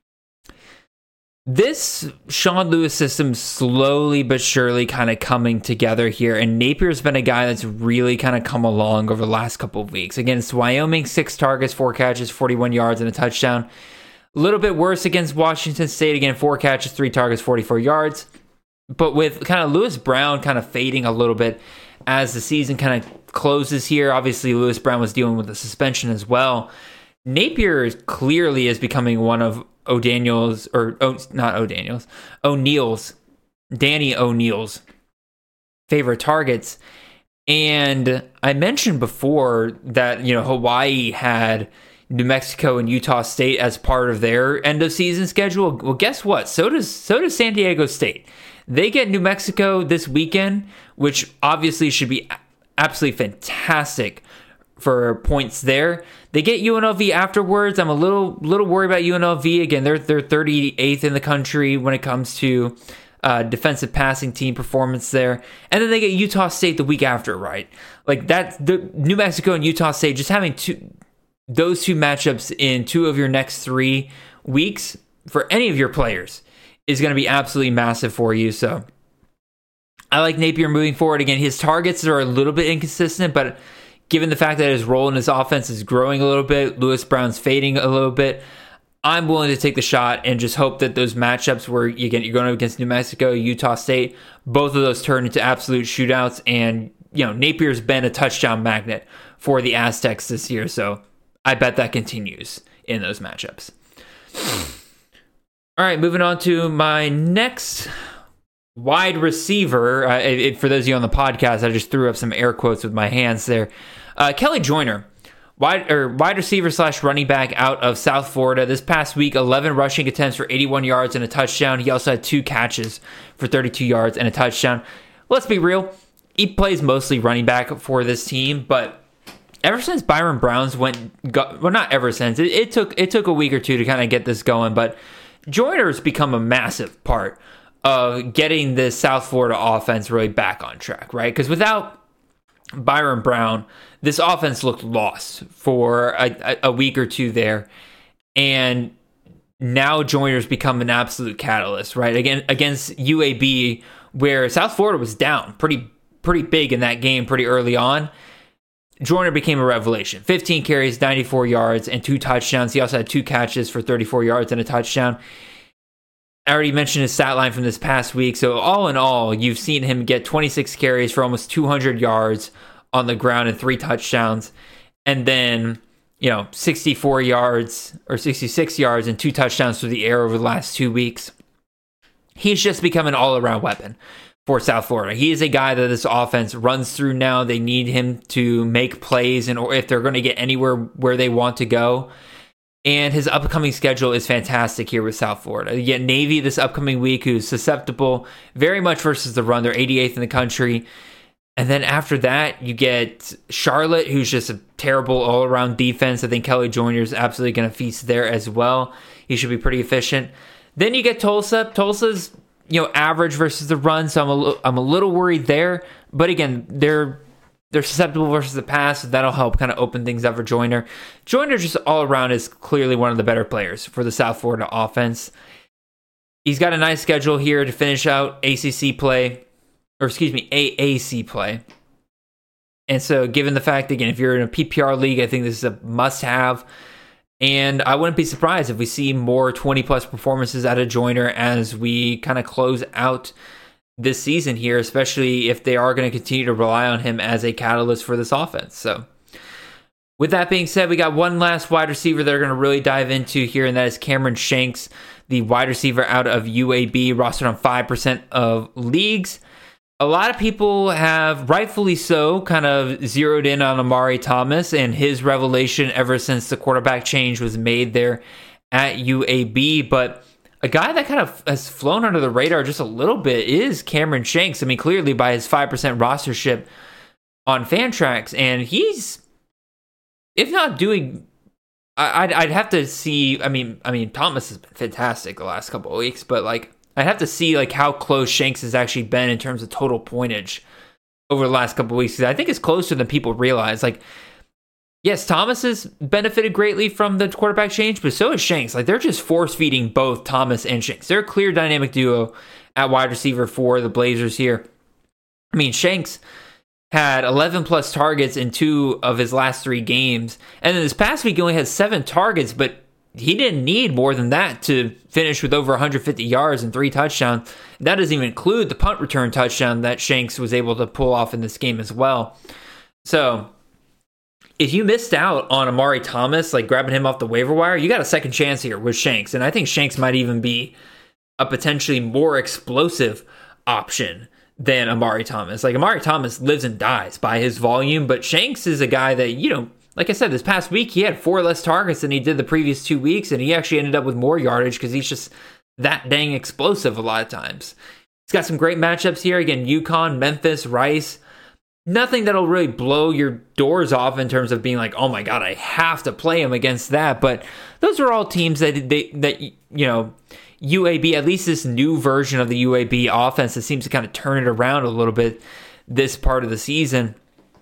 This Sean Lewis system slowly but surely kind of coming together here, and Napier's been a guy that's really kind of come along over the last couple of weeks. Against Wyoming, six targets, four catches, forty-one yards, and a touchdown. A little bit worse against Washington State, again, four catches, three targets, forty-four yards. But with kind of Lewis Brown kind of fading a little bit as the season kind of closes here, obviously Lewis Brown was dealing with a suspension as well. Napier is clearly is becoming one of O'Daniel's, or oh, not O'Daniel's, O'Neill's, Danny O'Neill's favorite targets. And I mentioned before that, you know, Hawaii had New Mexico and Utah State as part of their end of season schedule. Well, guess what? So does so does San Diego State. They get New Mexico this weekend, which obviously should be absolutely fantastic for points there. They get U N L V afterwards. I'm a little little worried about U N L V. Again, they're they're thirty-eighth in the country when it comes to uh, defensive passing team performance there. And then they get Utah State the week after, right? Like that, the New Mexico and Utah State, just having two those two matchups in two of your next three weeks for any of your players is going to be absolutely massive for you. So I like Napier moving forward. Again, his targets are a little bit inconsistent, but given the fact that his role in his offense is growing a little bit, Lewis Brown's fading a little bit, I'm willing to take the shot and just hope that those matchups where you get, you're going up against New Mexico, Utah State, both of those turn into absolute shootouts. And, you know, Napier's been a touchdown magnet for the Aztecs this year, so I bet that continues in those matchups. All right, moving on to my next wide receiver. Uh, it, for those of you on the podcast, I just threw up some air quotes with my hands there. Uh, Kelly Joyner, wide or wide receiver slash running back out of South Florida. This past week, eleven rushing attempts for eighty-one yards and a touchdown. He also had two catches for thirty-two yards and a touchdown. Let's be real, he plays mostly running back for this team, but ever since Byron Browns went, got, well, not ever since, it, it took it took a week or two to kind of get this going, but Joyner's become a massive part of getting the South Florida offense really back on track, right? Because without Byron Brown, this offense looked lost for a, a week or two there. And now Joyner's become an absolute catalyst, right? Again, against U A B, where South Florida was down pretty pretty big in that game pretty early on. Joyner became a revelation. fifteen carries, ninety-four yards, and two touchdowns. He also had two catches for thirty-four yards and a touchdown. I already mentioned his stat line from this past week. So all in all, you've seen him get twenty-six carries for almost two hundred yards on the ground and three touchdowns. And then, you know, sixty-four yards or sixty-six yards and two touchdowns through the air over the last two weeks. He's just become an all-around weapon for South Florida. He is a guy that this offense runs through now. They need him to make plays, and or if they're going to get anywhere where they want to go. And his upcoming schedule is fantastic here with South Florida. You get Navy this upcoming week, who's susceptible very much versus the run. They're eighty-eighth in the country. And then after that, you get Charlotte, who's just a terrible all-around defense. I think Kelly Joyner is absolutely going to feast there as well. He should be pretty efficient. Then you get Tulsa. Tulsa's, you know, average versus the run, so I'm a, I'm a little worried there. But again, they're they're susceptible versus the pass, so that'll help kind of open things up for Joyner. Joyner just all around is clearly one of the better players for the South Florida offense. He's got a nice schedule here to finish out A C C play, or excuse me, A A C play. And so given the fact, again, if you're in a P P R league, I think this is a must-have. And I wouldn't be surprised if we see more twenty-plus performances out of Joyner as we kind of close out this season here, especially if they are going to continue to rely on him as a catalyst for this offense. So with that being said, we got one last wide receiver they're going to really dive into here, and that is Cameron Shanks, the wide receiver out of U A B, rostered on five percent of leagues. A lot of people have, rightfully so, kind of zeroed in on Amari Thomas and his revelation ever since the quarterback change was made there at U A B. But a guy that kind of has flown under the radar just a little bit is Cameron Shanks. I mean, clearly by his five percent rostership on Fantrax. And he's, if not doing, I'd, I'd have to see, I mean, I mean, Thomas has been fantastic the last couple of weeks, but like, I'd have to see like how close Shanks has actually been in terms of total pointage over the last couple of weeks. I think it's closer than people realize. Like, yes, Thomas has benefited greatly from the quarterback change, but so is Shanks. Like, they're just force feeding both Thomas and Shanks. They're a clear dynamic duo at wide receiver for the Blazers here. I mean, Shanks had eleven plus targets in two of his last three games, and then this past week he only had seven targets, but he didn't need more than that to finish with over one hundred fifty yards and three touchdowns. That doesn't even include the punt return touchdown that Shanks was able to pull off in this game as well. So if you missed out on Amari Thomas, like grabbing him off the waiver wire, you got a second chance here with Shanks. And I think Shanks might even be a potentially more explosive option than Amari Thomas. Like, Amari Thomas lives and dies by his volume, but Shanks is a guy that, you know, like I said, this past week, he had four less targets than he did the previous two weeks, and he actually ended up with more yardage because he's just that dang explosive a lot of times. He's got some great matchups here. Again, UConn, Memphis, Rice. Nothing that'll really blow your doors off in terms of being like, oh my God, I have to play him against that. But those are all teams that, they, that you know, U A B, at least this new version of the U A B offense that seems to kind of turn it around a little bit this part of the season.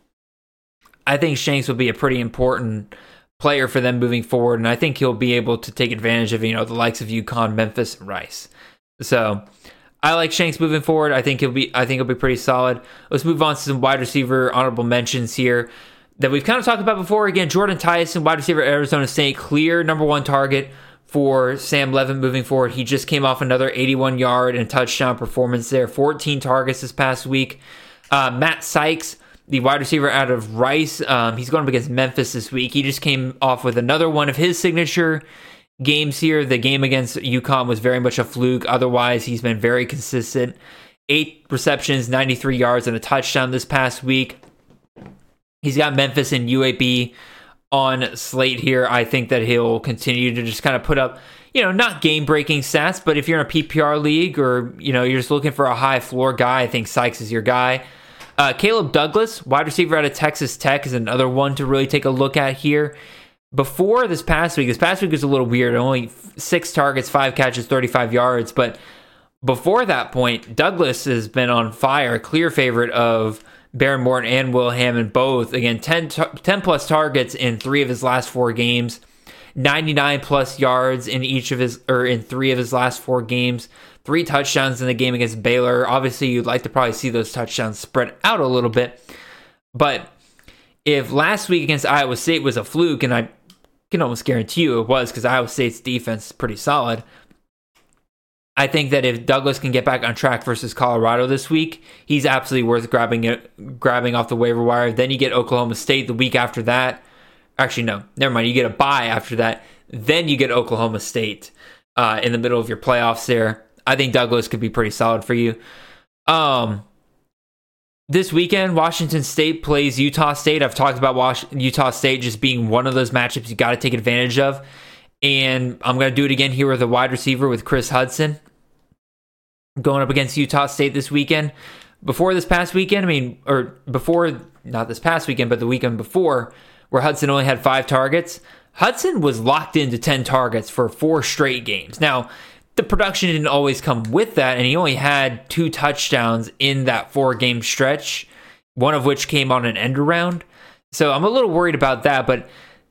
I think Shanks will be a pretty important player for them moving forward, and I think he'll be able to take advantage of, you know, the likes of UConn, Memphis, and Rice. So I like Shanks moving forward. I think he'll be I think he'll be pretty solid. Let's move on to some wide receiver honorable mentions here that we've kind of talked about before. Again, Jordan Tyson, wide receiver at Arizona State, clear number one target for Sam Levin moving forward. He just came off another eighty-one yard and touchdown performance there. fourteen targets this past week. Uh, Matt Sykes, the wide receiver out of Rice, um, he's going up against Memphis this week. He just came off with another one of his signature games here. The game against UConn was very much a fluke. Otherwise, he's been very consistent. Eight receptions, ninety-three yards, and a touchdown this past week. He's got Memphis and U A B on slate here. I think that he'll continue to just kind of put up, you know, not game-breaking stats, but if you're in a P P R league or, you know, you're just looking for a high-floor guy, I think Sykes is your guy. Uh, Caleb Douglas, wide receiver out of Texas Tech, is another one to really take a look at here. before this past week, this past week was a little weird. Only six targets, five catches, thirty-five yards. But before that point, Douglas has been on fire, clear favorite of Baron Morton and Will Hammond both. Again, ten, ten plus targets in three of his last four games, ninety-nine plus yards in each of his, or in three of his last four games, three touchdowns in the game against Baylor. Obviously, you'd like to probably see those touchdowns spread out a little bit. But if last week against Iowa State was a fluke, and I can almost guarantee you it was because Iowa State's defense is pretty solid, I think that if Douglas can get back on track versus Colorado this week, he's absolutely worth grabbing it, grabbing off the waiver wire. Then you get Oklahoma State the week after that. Actually, no, never mind. You get a bye after that. Then you get Oklahoma State uh, in the middle of your playoffs there. I think Douglas could be pretty solid for you. Um, this weekend, Washington State plays Utah State. I've talked about Was- Utah State just being one of those matchups you got to take advantage of. And I'm going to do it again here with a wide receiver with Chris Hudson going up against Utah State this weekend. Before this past weekend, I mean, or before, not this past weekend, but the weekend before, where Hudson only had five targets, Hudson was locked into ten targets for four straight games. Now, the production didn't always come with that, and he only had two touchdowns in that four-game stretch, one of which came on an end around. So I'm a little worried about that, but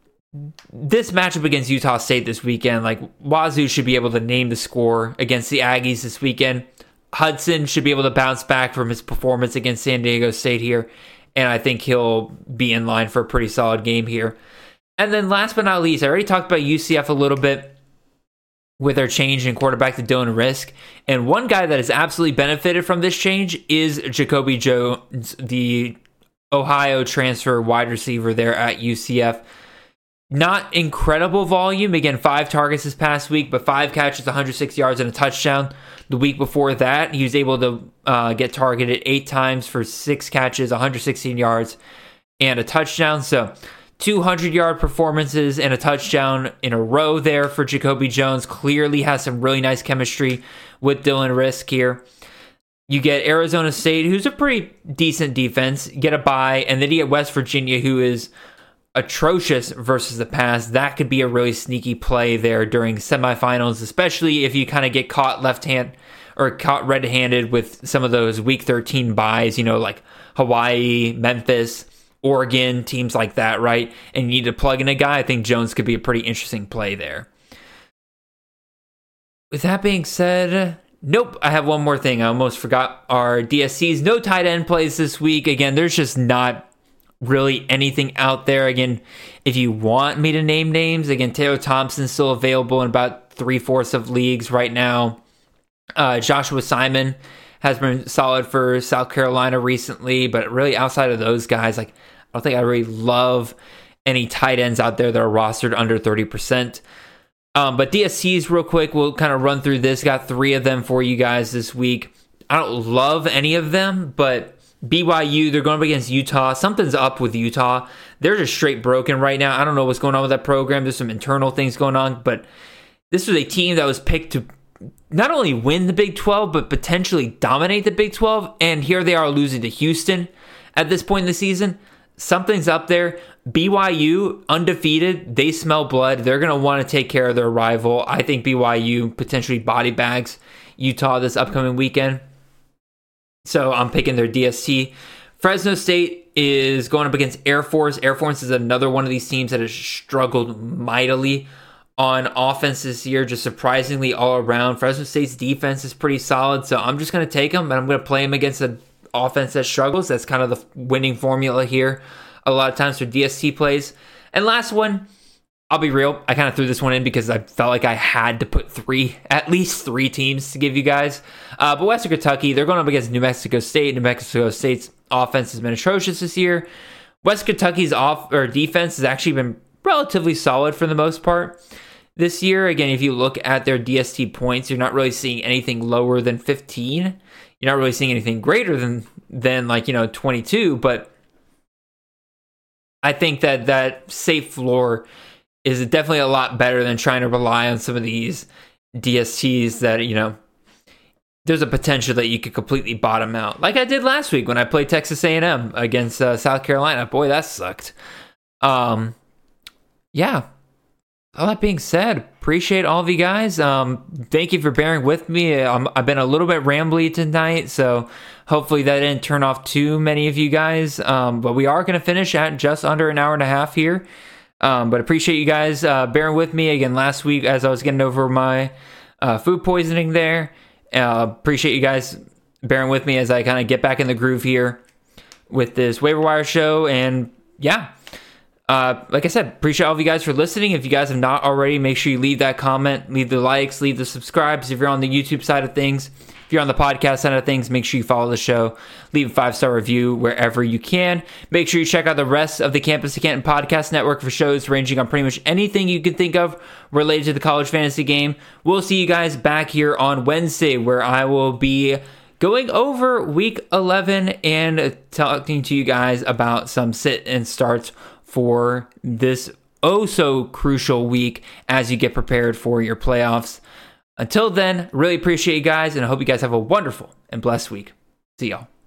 this matchup against Utah State this weekend, like, Wazoo should be able to name the score against the Aggies this weekend. Hudson should be able to bounce back from his performance against San Diego State here, and I think he'll be in line for a pretty solid game here. And then last but not least, I already talked about U C F a little bit with their change in quarterback to Dylan Risk. And one guy that has absolutely benefited from this change is Jacoby Jones, the Ohio transfer wide receiver there at U C F. Not incredible volume. Again, five targets this past week, but five catches, one hundred six yards, and a touchdown. The week before that, he was able to uh, get targeted eight times for six catches, one hundred sixteen yards, and a touchdown. So two hundred yard performances and a touchdown in a row there for Jacoby Jones. Clearly has some really nice chemistry with Dylan Risk here. You get Arizona State, who's a pretty decent defense, get a bye, and then you get West Virginia, who is atrocious versus the pass. That could be a really sneaky play there during semifinals, especially if you kind of get caught left hand or caught red-handed with some of those week thirteen buys, you know, like Hawaii, Memphis, Oregon, teams like that, right? And you need to plug in a guy. I think Jones could be a pretty interesting play there. With that being said, nope, I have one more thing. I almost forgot our D S Cs. No tight end plays this week. Again, there's just not really anything out there. Again, if you want me to name names, again, Taylor Thompson's still available in about three-fourths of leagues right now. Uh, Joshua Simon has been solid for South Carolina recently, but really outside of those guys, like, I don't think I really love any tight ends out there that are rostered under thirty percent. Um, but D S Cs real quick, we'll kind of run through this. Got three of them for you guys this week. I don't love any of them, but B Y U, they're going up against Utah. Something's up with Utah. They're just straight broken right now. I don't know what's going on with that program. There's some internal things going on, but this was a team that was picked to not only win the Big twelve, but potentially dominate the Big twelve, and here they are losing to Houston at this point in the season. Something's up there. B Y U, undefeated. They smell blood. They're going to want to take care of their rival. I think B Y U potentially body bags Utah this upcoming weekend. So I'm picking their D S C. Fresno State is going up against Air Force. Air Force is another one of these teams that has struggled mightily on offense this year, just surprisingly all around. Fresno State's defense is pretty solid, so I'm just going to take them, and I'm going to play them against an offense that struggles. That's kind of the winning formula here a lot of times for D S C plays. And last one, I'll be real, I kind of threw this one in because I felt like I had to put three, at least three teams to give you guys. Uh, but Western Kentucky, they're going up against New Mexico State. New Mexico State's offense has been atrocious this year. West Kentucky's off or defense has actually been relatively solid for the most part this year. Again, if you look at their D S T points, you're not really seeing anything lower than fifteen. You're not really seeing anything greater than, than like, you know, twenty-two. But I think that that safe floor is definitely a lot better than trying to rely on some of these D S Ts that, you know, there's a potential that you could completely bottom out. Like I did last week when I played Texas A and M against uh, South Carolina. Boy, that sucked. Um, yeah, all that being said, appreciate all of you guys. Um, thank you for bearing with me. Um, I've been a little bit rambly tonight, so hopefully that didn't turn off too many of you guys. Um, but we are going to finish at just under an hour and a half here. Um, but appreciate you guys uh, bearing with me again last week as I was getting over my uh, food poisoning there. Uh, appreciate you guys bearing with me as I kind of get back in the groove here with this waiver wire show. And yeah. Uh, like I said, appreciate all of you guys for listening. If you guys have not already, make sure you leave that comment, leave the likes, leave the subscribes. If you're on the YouTube side of things, if you're on the podcast side of things, make sure you follow the show, leave a five-star review wherever you can. Make sure you check out the rest of the Campus to Canton podcast network for shows ranging on pretty much anything you can think of related to the college fantasy game. We'll see you guys back here on Wednesday, where I will be going over week eleven and talking to you guys about some sit and starts for this oh so crucial week as you get prepared for your playoffs. Until then, really appreciate you guys, and I hope you guys have a wonderful and blessed week. See y'all.